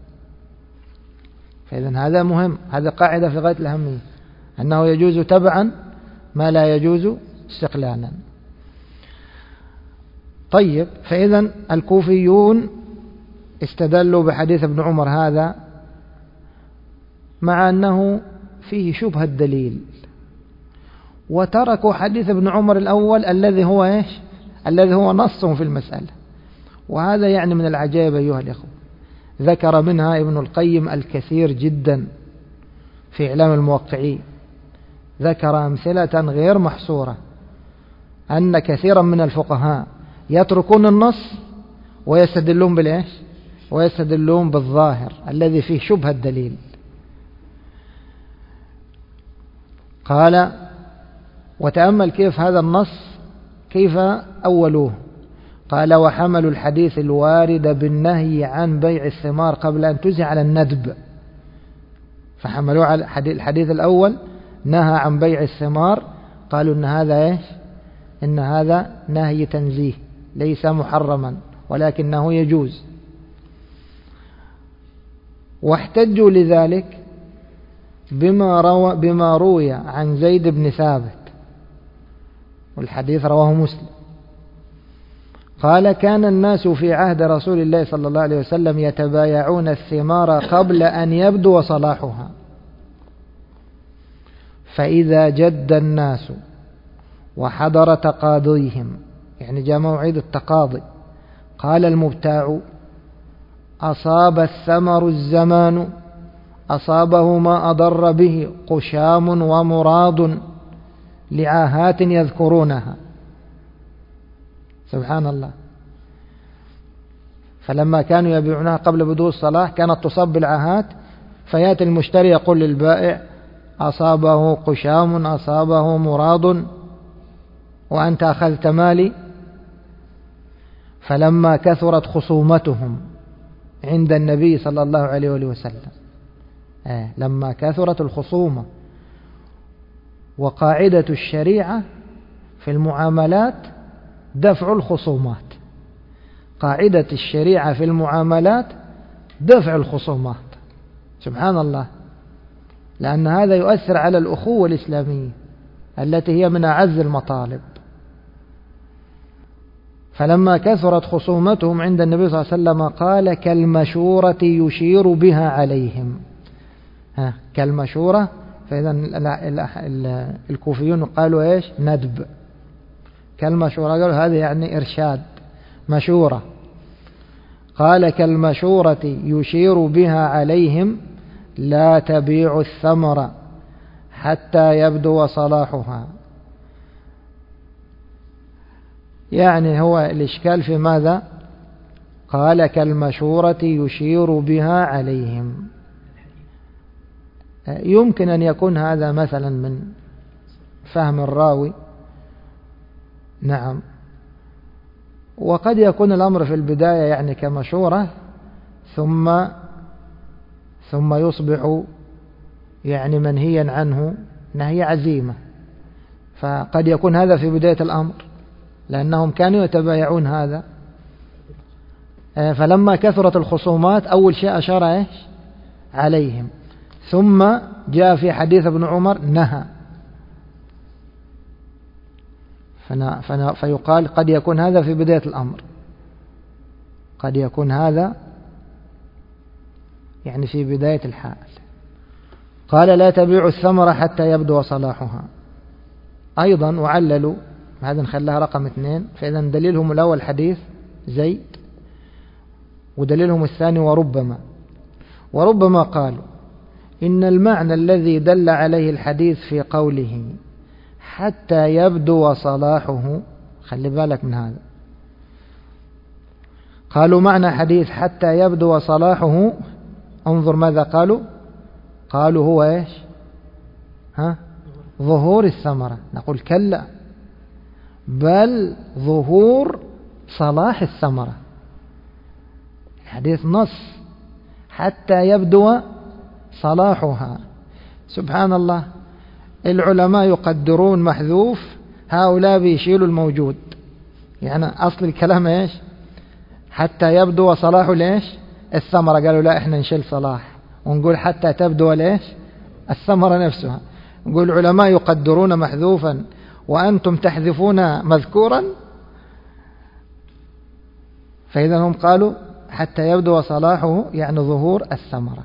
فإذن هذا مهم، هذا قاعدة في غاية الأهمية، أنه يجوز تبعا ما لا يجوز استقلالا. طيب، فإذن الكوفيون استدلوا بحديث ابن عمر هذا مع أنه فيه شبهة دليل، وتركوا حديث ابن عمر الأول الذي هو إيش؟ الذي هو نص في المسألة. وهذا يعني من العجائب أيها الإخوة، ذكر منها ابن القيم الكثير جدا في إعلام الموقعين، ذكر أمثلة غير محصورة أن كثيرا من الفقهاء يتركون النص ويستدلون بالإيش؟ ويستدلون بالظاهر الذي فيه شبهة الدليل. قال: وتأمل كيف هذا النص كيف أولوه. قال: وحملوا الحديث الوارد بالنهي عن بيع الثمار قبل أن تزع على الندب، فحملوا على الحديث الأول نهى عن بيع الثمار، قالوا إن هذا إيش؟ إن هذا نهي تنزيه ليس محرما ولكنه يجوز. واحتجوا لذلك بما روى بما روي عن زيد بن ثابت، والحديث رواه مسلم. قال: كان الناس في عهد رسول الله صلى الله عليه وسلم يتبايعون الثمار قبل أن يبدو صلاحها، فإذا جد الناس وحضر تقاضيهم، يعني جاء موعد التقاضي، قال المبتاع: أصاب الثمر الزمان، أصابه ما أضر به قشام ومراض لعاهات يذكرونها. سبحان الله. فلما كانوا يبيعونها قبل بدو الصلاح كانت تصب بالعاهات، فيأتي المشتري يقول للبائع: أصابه قشام، أصابه مراض، وأنت أخذت مالي. فلما كثرت خصومتهم عند النبي صلى الله عليه وسلم، آه لما كثرت الخصومة، وقاعدة الشريعة في المعاملات دفع الخصومات، قاعدة الشريعة في المعاملات دفع الخصومات. سبحان الله، لأن هذا يؤثر على الأخوة الإسلامية التي هي من أعز المطالب. فلما كثرت خصومتهم عند النبي صلى الله عليه وسلم قال: كالمشورة يشير بها عليهم. ها كالمشورة، فإذا الكوفيون قالوا إيش؟ ندب. كالمشورة قالوا هذا يعني إرشاد، مشورة. قال: كالمشورة يشير بها عليهم لا تبيع الثمر حتى يبدو صلاحها. يعني هو الإشكال في ماذا؟ قال: كالمشورة يشير بها عليهم. يمكن أن يكون هذا مثلا من فهم الراوي، نعم، وقد يكون الأمر في البداية يعني كمشورة، ثم ثم يصبح يعني منهيا عنه نهي عزيمة. فقد يكون هذا في بداية الأمر لأنهم كانوا يتبايعون هذا، فلما كثرت الخصومات أول شيء أشار إيش؟ عليهم، ثم جاء في حديث ابن عمر نهى، فنا فنا فيقال قد يكون هذا في بداية الأمر، قد يكون هذا يعني في بداية الحال. قال لا تبيع الثمرة حتى يبدو صلاحها. أيضا وعللوا، هذا نخليها رقم اثنين، فإذا دليلهم الأول حديث زيد، ودليلهم الثاني وربما. وربما قالوا إن المعنى الذي دل عليه الحديث في قوله حتى يبدو صلاحه، خلي بالك من هذا، قالوا معنى حديث حتى يبدو صلاحه، انظر ماذا قالوا، قالوا هو ايش؟ ها؟ ظهور الثمرة. نقول كلا، بل ظهور صلاح الثمرة. الحديث نص حتى يبدو صلاحها. سبحان الله، العلماء يقدرون محذوف، هؤلاء بيشيلوا الموجود. يعني أصل الكلام ايش؟ حتى يبدو صلاح ليش؟ الثمرة. قالوا لا، احنا نشيل صلاح ونقول حتى تبدو ليش؟ الثمرة نفسها. نقول العلماء يقدرون محذوفا وأنتم تحذفون مذكورا. فإذا هم قالوا حتى يبدو صلاحه يعني ظهور الثمرة.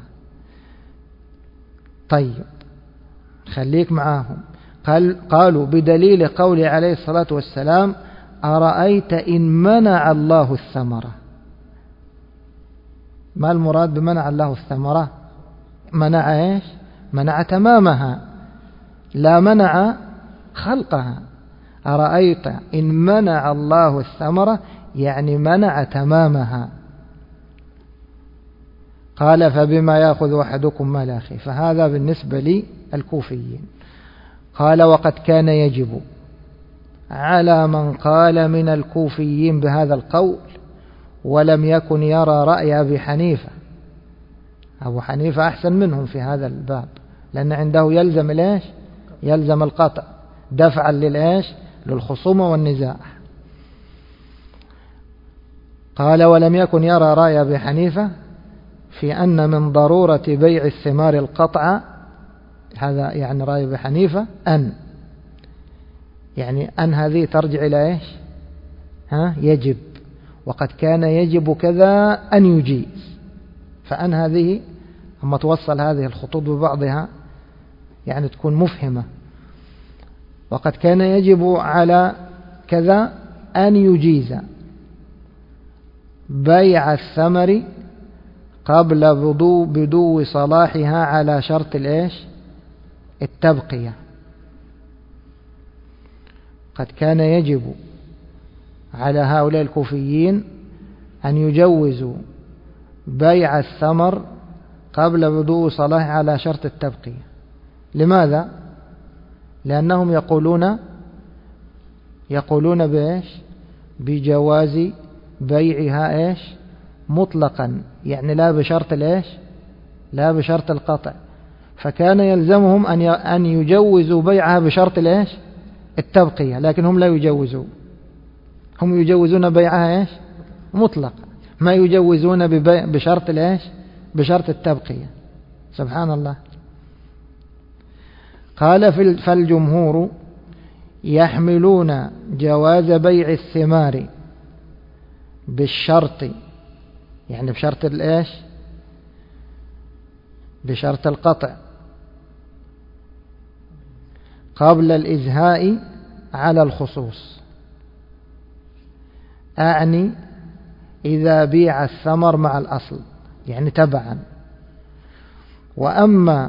طيب خليك معاهم. قال قالوا بدليل قوله عليه الصلاة والسلام أرأيت إن منع الله الثمرة. ما المراد بمنع الله الثمرة؟ منع ايش؟ منع تمامها، لا منع خلقها. أرأيت إن منع الله الثمرة يعني منع تمامها. قال فبما يأخذ أحدكم مال أخيه. فهذا بالنسبة للكوفيين. قال وقد كان يجب على من قال من الكوفيين بهذا القول ولم يكن يرى رأي أبي حنيفة. أبو حنيفة أحسن منهم في هذا الباب، لأن عنده يلزم الإيش؟ يلزم القطع دفعا للإيش؟ للخصومة والنزاع. قال ولم يكن يرى رأي أبي حنيفة في أن من ضرورة بيع الثمار القطع. هذا يعني رأي أبي حنيفة أن يعني أن هذه ترجع إلى إيش؟ ها؟ يجب، وقد كان يجب كذا أن يجيز. فأن هذه أما توصل هذه الخطوط ببعضها يعني تكون مفهمة. وقد كان يجب على كذا أن يجيز بيع الثمر قبل بدو, بدو صلاحها على شرط الإيش؟ التبقية. قد كان يجب على هؤلاء الكوفيين أن يجوزوا بيع الثمر قبل بدو صلاحه على شرط التبقية. لماذا؟ لأنهم يقولون يقولون بإيش؟ بجواز بيعها إيش؟ مطلقا، يعني لا بشرط الإيش؟ لا بشرط القطع. فكان يلزمهم أن أن يجوزوا بيعها بشرط الإيش؟ التبقية، لكن هم لا يجوزون. هم يجوزون بيعها إيش؟ مطلقا، ما يجوزون بشرط الإيش؟ بشرط التبقية. سبحان الله. قال فالجمهور يحملون جواز بيع الثمار بالشرط، يعني بشرط الإيش؟ بشرط القطع قبل الإزهاء على الخصوص. أعني إذا بيع الثمر مع الأصل يعني تبعا. وأما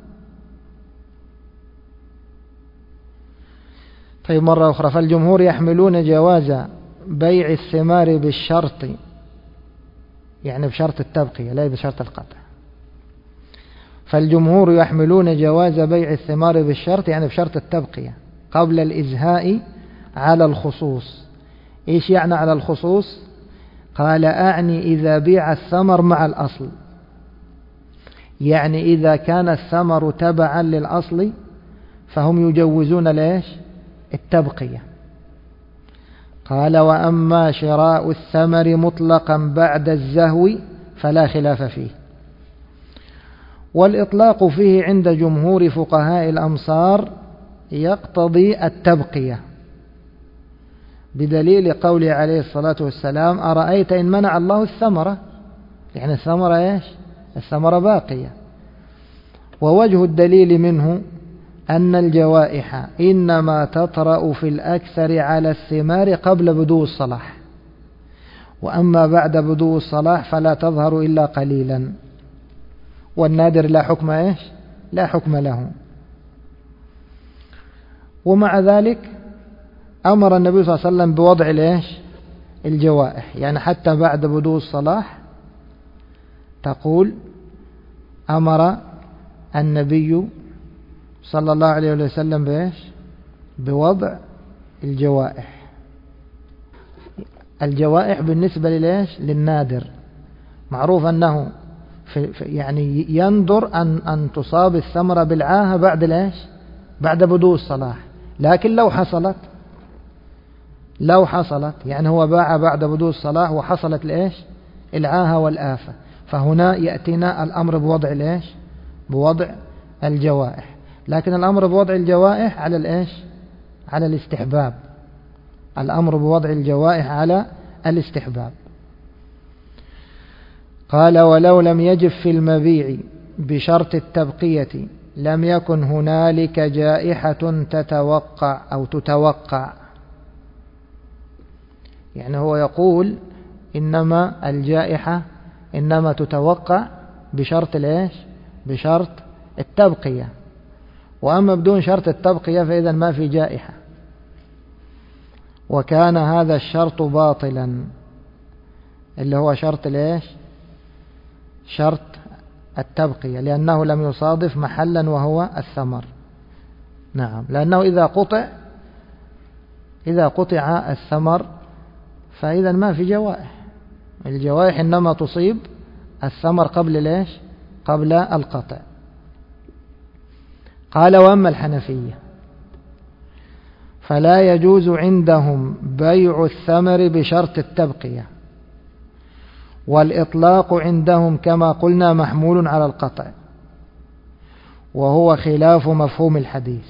طيب مرة أخرى، فالجمهور يحملون جواز بيع الثمار بالشرط، يعني بشرط التبقية لا بشرط القطع. فالجمهور يحملون جواز بيع الثمار بالشرط يعني بشرط التبقية قبل الإزهاء على الخصوص. إيش يعني على الخصوص؟ قال أعني إذا بيع الثمر مع الأصل، يعني إذا كان الثمر تبعا للأصل فهم يجوزون ليش؟ التبقية. قال وأما شراء الثمر مطلقا بعد الزهو فلا خلاف فيه. والإطلاق فيه عند جمهور فقهاء الأمصار يقتضي التبقية، بدليل قوله عليه الصلاة والسلام: أرأيت إن منع الله الثمرة، يعني الثمرة إيش؟ الثمرة باقية. ووجه الدليل منه أن الجوائح إنما تطرأ في الأكثر على الثمار قبل بدو الصلاح، وأما بعد بدو الصلاح فلا تظهر إلا قليلا، والنادر لا حكم إيش؟ لا حكم له. ومع ذلك أمر النبي صلى الله عليه وسلم بوضع الإيش؟ الجوائح، يعني حتى بعد بدو الصلاح تقول أمر النبي صلى الله عليه وسلم بإيش؟ بوضع الجوائح. الجوائح بالنسبة للإيش؟ للنادر، معروف أنه في يعني يندر أن أن تصاب الثمرة بالعاهة بعد الإيش؟ بعد بدو الصلاح، لكن لو حصلت لو حصلت يعني هو باع بعد بدو الصلاح وحصلت الإيش؟ العاهة والآفة، فهنا يأتينا الأمر بوضع الإيش؟ بوضع الجوائح. لكن الأمر بوضع الجوائح على الإيش؟ على الاستحباب. الأمر بوضع الجوائح على الاستحباب. قال: ولو لم يجب في المبيع بشرط التبقية لم يكن هنالك جائحة تتوقع أو تتوقع. يعني هو يقول إنما الجائحة إنما تتوقع بشرط الإيش؟ بشرط التبقية، وأما بدون شرط التبقية فإذا ما في جائحة. وكان هذا الشرط باطلا، اللي هو شرط الإيش؟ شرط التبقية، لأنه لم يصادف محلا وهو الثمر. نعم، لأنه إذا قطع إذا قطع الثمر فإذا ما في جوائح. الجوائح إنما تصيب الثمر قبل الإيش؟ قبل القطع. قال: وأما الحنفية فلا يجوز عندهم بيع الثمر بشرط التبقية، والإطلاق عندهم كما قلنا محمول على القطع، وهو خلاف مفهوم الحديث.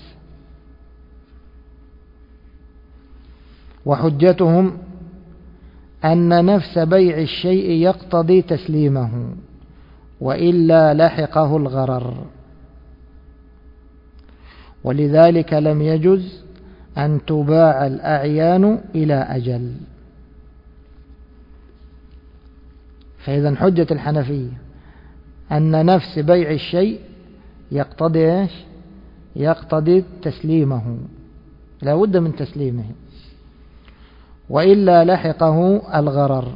وحجتهم أن نفس بيع الشيء يقتضي تسليمه، وإلا لحقه الغرر، ولذلك لم يجز أن تباع الأعيان إلى أجل. فإذا حجة الحنفية أن نفس بيع الشيء يقتضي إيش؟ يقتضي تسليمه، لا بد من تسليمه، وإلا لحقه الغرر.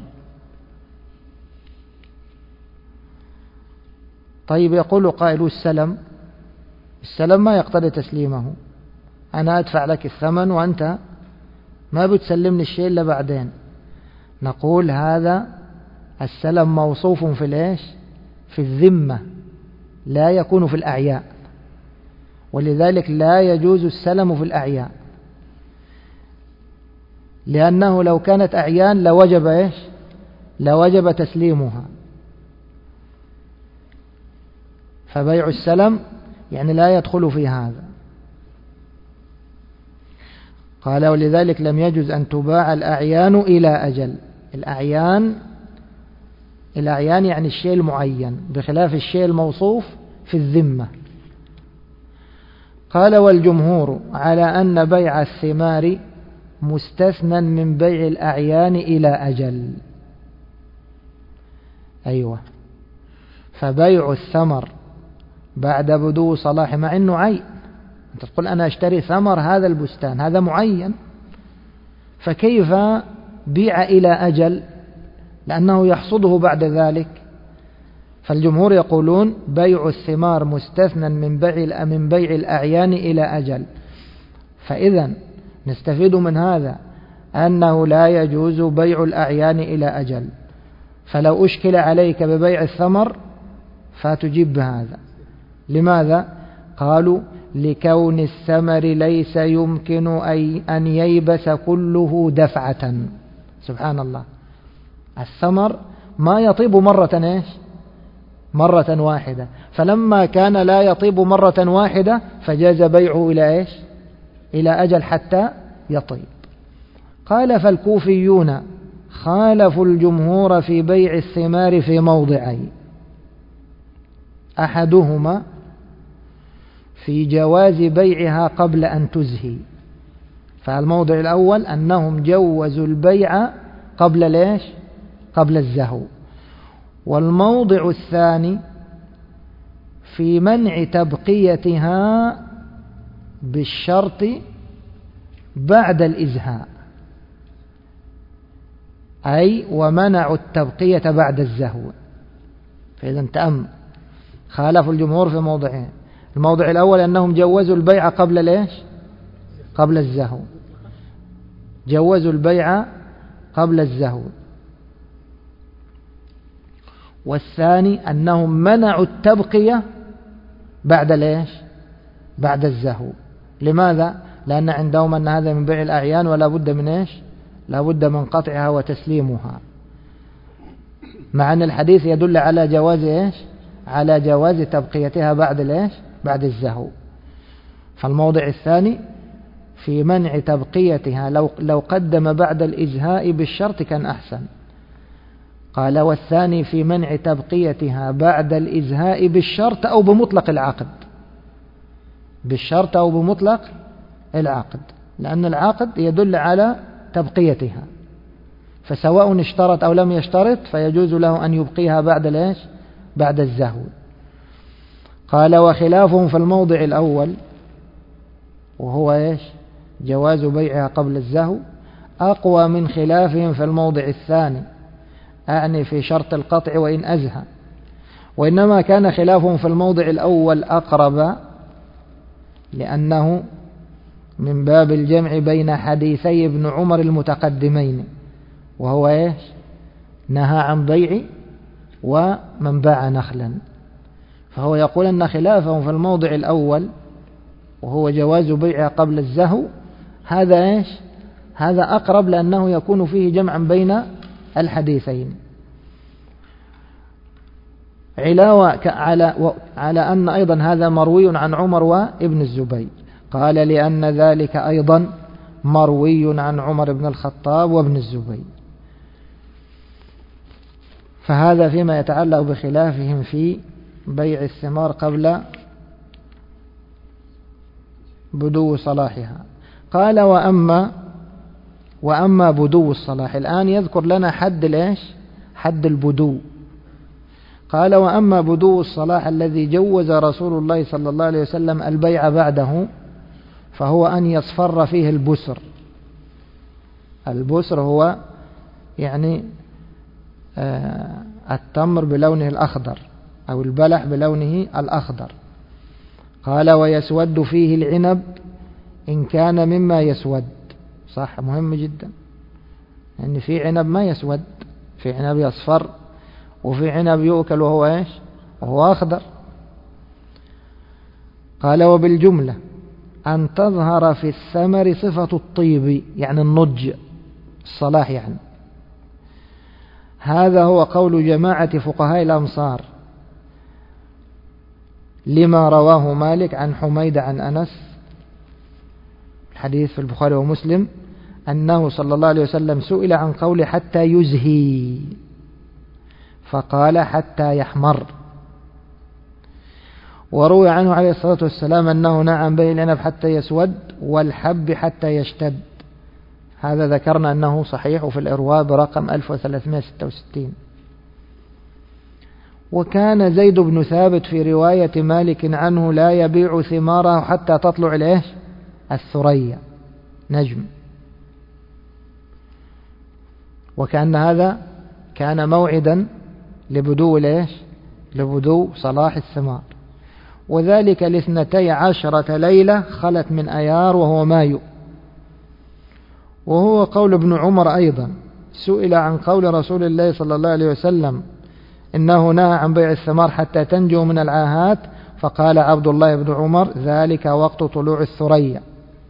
طيب، يقول قائل: السلم السلم ما يقتضي تسليمه، أنا أدفع لك الثمن وأنت ما بتسلمني الشيء إلا بعدين. نقول: هذا السلم موصوف في الإيش؟ في الذمة، لا يكون في الأعياء، ولذلك لا يجوز السلم في الأعياء، لأنه لو كانت أعيان لوجب إيش؟ لوجب تسليمها. فبيع السلم يعني لا يدخل في هذا. قال: ولذلك لم يجوز أن تباع الأعيان إلى أجل. الأعيان الأعيان يعني الشيء المعين، بخلاف الشيء الموصوف في الذمة. قال: والجمهور على أن بيع الثمار مستثنى من بيع الأعيان إلى أجل. أيوة، فبيع الثمر بعد بدو صلاح مع أنه عين، أنت تقول أنا أشتري ثمر هذا البستان، هذا معين، فكيف بيع إلى أجل لأنه يحصده بعد ذلك؟ فالجمهور يقولون بيع الثمار مستثنى من بيع من بيع الأعيان إلى أجل. فإذا نستفيد من هذا أنه لا يجوز بيع الأعيان إلى أجل. فلو أشكل عليك ببيع الثمر فتجيب بهذا. لماذا؟ قالوا: لكون الثمر ليس يمكن أن ييبس كله دفعة. سبحان الله، الثمر ما يطيب مرة إيش؟ مرة واحدة، فلما كان لا يطيب مرة واحدة فجاز بيعه إلى إيش؟ إلى أجل حتى يطيب. قال فالكوفيون خالفوا الجمهور في بيع الثمار في موضعين: أحدهما في جواز بيعها قبل أن تزهي، فالموضع الأول أنهم جوزوا البيع قبل ليش؟ قبل الزهو. والموضع الثاني في منع تبقيتها بالشرط بعد الإزهاء، أي ومنعوا التبقية بعد الزهو. فإذا تأمل، خالفوا الجمهور في موضعين: الموضع الأول أنهم جوزوا البيع قبل ليش؟ قبل الزهو، جوزوا البيع قبل الزهو. والثاني أنهم منعوا التبقية بعد ليش؟ بعد الزهو. لماذا؟ لأن عندهم أن هذا من بيع الأعيان ولا بد من إيش؟ لا بد من قطعها وتسليمها، مع أن الحديث يدل على جواز إيش؟ على جواز تبقيتها بعد ليش؟ بعد الزهو. فالموضع الثاني في منع تبقيتها، لو, لو قدم بعد الإزهاء بالشرط كان أحسن. قال والثاني في منع تبقيتها بعد الإزهاء بالشرط أو بمطلق العقد، بالشرط أو بمطلق العقد، لأن العقد يدل على تبقيتها، فسواء اشترط أو لم يشترط فيجوز له أن يبقيها بعد ليش؟ بعد الزهو. قال وخلافهم في الموضع الأول وهو إيش؟ جواز بيعها قبل الزهو أقوى من خلافهم في الموضع الثاني، أعني في شرط القطع وإن أزهى. وإنما كان خلافهم في الموضع الأول أقرب، لأنه من باب الجمع بين حديثي ابن عمر المتقدمين، وهو إيش؟ نهى عن بيع ومن باع نخلا. فهو يقول أن خلافهم في الموضع الأول وهو جواز بيعها قبل الزهو هذا إيش؟ هذا أقرب، لأنه يكون فيه جمعا بين الحديثين، علاوة على على أن أيضا هذا مروي عن عمر وابن الزبير. قال لأن ذلك أيضا مروي عن عمر بن الخطاب وابن الزبير. فهذا فيما يتعلق بخلافهم في بيع الثمار قبل بدو صلاحها. قال وأما وأما بدو الصلاح، الآن يذكر لنا حد الإيش؟ حد البدو. قال وأما بدو الصلاح الذي جوز رسول الله صلى الله عليه وسلم البيع بعده فهو أن يصفر فيه البسر. البسر هو يعني آه التمر بلونه الأخضر أو البلح بلونه الأخضر. قال ويسود فيه العنب إن كان مما يسود. صح، مهم جدا، لأن يعني في عنب ما يسود، في عنب يصفر، وفي عنب يؤكل وهو إيش؟ وهو أخضر. قال وبالجملة أن تظهر في الثمر صفة الطيب، يعني النضج، الصلاح يعني. هذا هو قول جماعة فقهاء الأمصار لما رواه مالك عن حميد عن أنس، الحديث في البخاري ومسلم، أنه صلى الله عليه وسلم سئل عن قول حتى يزهي فقال حتى يحمر. وروي عنه عليه الصلاة والسلام أنه نهى عن بيع العنب حتى يسود والحب حتى يشتد. هذا ذكرنا أنه صحيح في الإرواء برقم ألف وثلاثمائة وستة وستين. وكان زيد بن ثابت في رواية مالك عنه لا يبيع ثماره حتى تطلع الإيش؟ الثريا، نجم. وكأن هذا كان موعدا لبدو الإيش؟ لبدو صلاح الثمار. وذلك لاثنتي عشرة ليلة خلت من أيار وهو مايو. وهو قول ابن عمر أيضا، سئل عن قول رسول الله صلى الله عليه وسلم إنه نهى عن بيع الثمار حتى تنجو من العاهات، فقال عبد الله بن عمر ذلك وقت طلوع الثريا.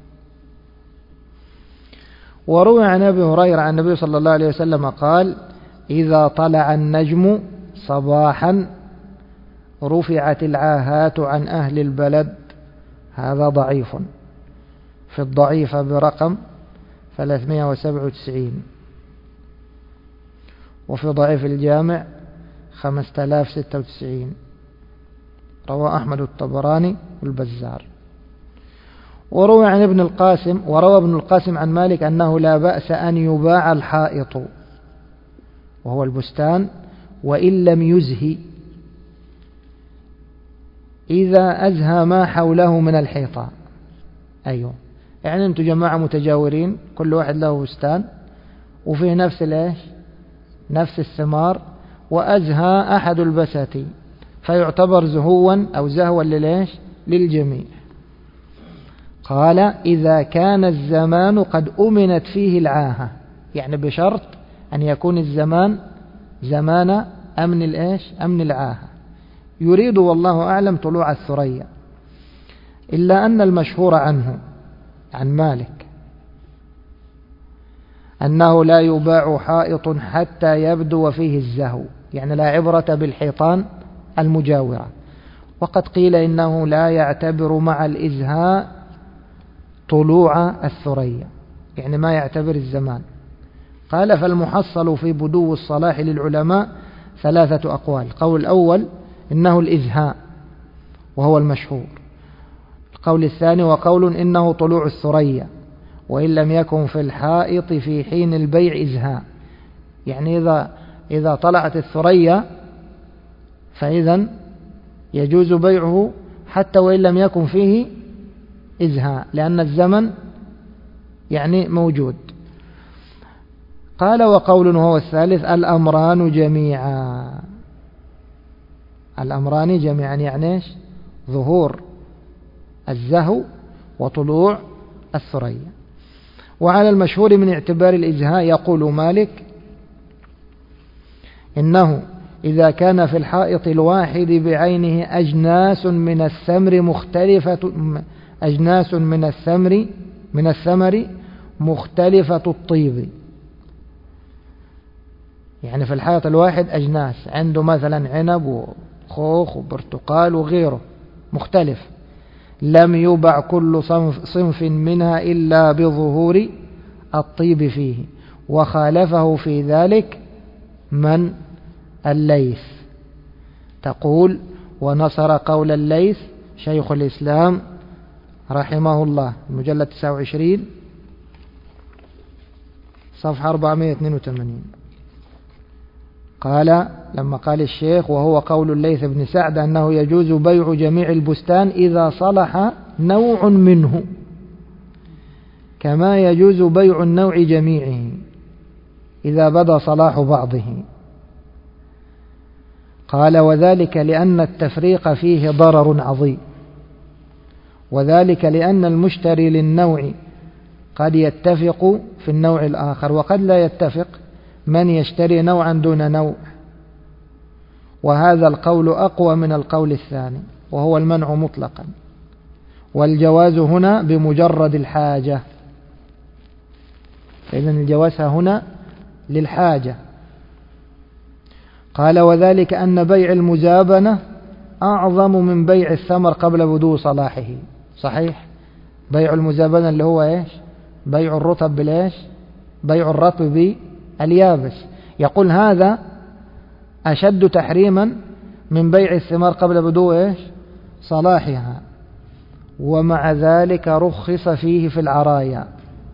وروى عن أبي هريرة عن النبي صلى الله عليه وسلم قال إذا طلع النجم صباحا رفعت العاهات عن أهل البلد، هذا ضعيف، في الضعيفة برقم ثلاثمائة وسبعة وتسعين، وفي ضعيف الجامع خمسة آلاف وستة وتسعين، رواه أحمد الطبراني والبزار. وروى عن ابن القاسم وروى ابن القاسم عن مالك أنه لا بأس أن يباع الحائط وهو البستان وإن لم يزهي، إذا أزهى ما حوله من الحيطة. أيوه، يعني أنتم جماعة متجاورين، كل واحد له بستان وفيه نفس الإيش نفس الثمار، وأزهى أحد البساتين، فيعتبر زهوا أو زهوا للإيش للجميع. قال إذا كان الزمان قد أمنت فيه العاهة، يعني بشرط أن يكون الزمان زمان أمن الإيش أمن العاهة، يريد والله أعلم طلوع الثريا، إلا أن المشهور عنه عن مالك أنه لا يباع حائط حتى يبدو فيه الزهو، يعني لا عبرة بالحيطان المجاورة. وقد قيل إنه لا يعتبر مع الإزهاء طلوع الثريا، يعني ما يعتبر الزمان. قال فالمحصل في بدو الصلاح للعلماء ثلاثة أقوال. قول الأول إنه الإزهاء وهو المشهور. القول الثاني وقول إنه طلوع الثريا وإن لم يكن في الحائط في حين البيع إزهاء، يعني إذا إذا طلعت الثريا فإذا يجوز بيعه حتى وإن لم يكن فيه إزهاء، لأن الزمن يعني موجود. قال وقول هو الثالث الأمران جميعا، الأمران جميعا يعني ظهور الزهو وطلوع الثريا. وعلى المشهور من اعتبار الإزهاء يقول مالك إنه إذا كان في الحائط الواحد بعينه أجناس من الثمر مختلفة أجناس من الثمر من الثمر مختلفة الطيب، يعني في الحائط الواحد أجناس، عنده مثلا عنب وخوخ وبرتقال وغيره مختلف، لم يبع كل صنف, صنف منها إلا بظهور الطيب فيه، وخالفه في ذلك من الليث. تقول ونصر قول الليث شيخ الإسلام رحمه الله، المجلد تسعة وعشرين صفحة أربعمائة واثنين وثمانين. قال لما قال الشيخ وهو قول الليث بن سعد أنه يجوز بيع جميع البستان إذا صلح نوع منه كما يجوز بيع النوع جميعه إذا بدا صلاح بعضه. قال وذلك لأن التفريق فيه ضرر عظيم، وذلك لأن المشتري للنوع قد يتفق في النوع الآخر وقد لا يتفق من يشتري نوعا دون نوع، وهذا القول أقوى من القول الثاني وهو المنع مطلقا، والجواز هنا بمجرد الحاجة، إذن الجواز هنا للحاجة. قال وذلك أن بيع المزابنة أعظم من بيع الثمر قبل بدو صلاحه. صحيح، بيع المزابنة اللي هو إيش؟ بيع الرطب بالإيش؟ بيع الرطب باليابس. يقول هذا أشد تحريما من بيع الثمار قبل بدو إيش؟ صلاحها، ومع ذلك رخص فيه في العرايا.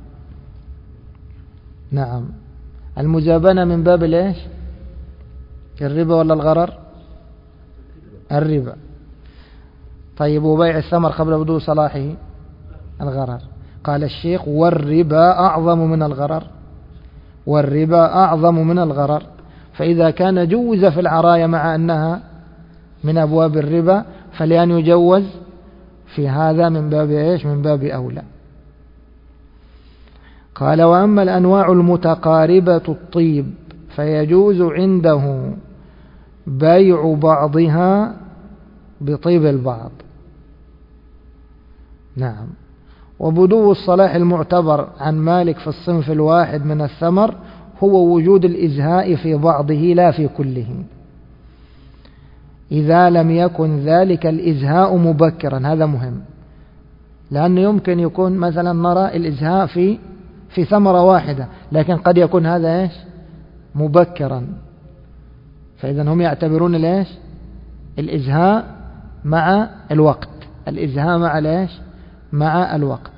نعم، المزابنة من باب الإيش؟ الربا ولا الغرر؟ الربا. طيب وبيع الثمر قبل بدو صلاحه؟ الغرر. قال الشيخ والربا أعظم من الغرر، والربا أعظم من الغرر. فإذا كان جوز في العرايا مع أنها من أبواب الربا فلأن يجوز في هذا من باب إيش؟ من باب أولى. قال وأما الأنواع المتقاربة الطيب فيجوز عنده بيع بعضها بطيب البعض. نعم. وبدو الصلاح المعتبر عن مالك في الصنف الواحد من الثمر هو وجود الإزهاء في بعضه لا في كله. إذا لم يكن ذلك الإزهاء مبكرا. هذا مهم، لأنه يمكن يكون مثلا نرى الإزهاء في في ثمرة واحدة، لكن قد يكون هذا إيش مبكرا. فإذا هم يعتبرون الإيش الإزهاء مع الوقت، الإزهاء مع الإيش مع الوقت.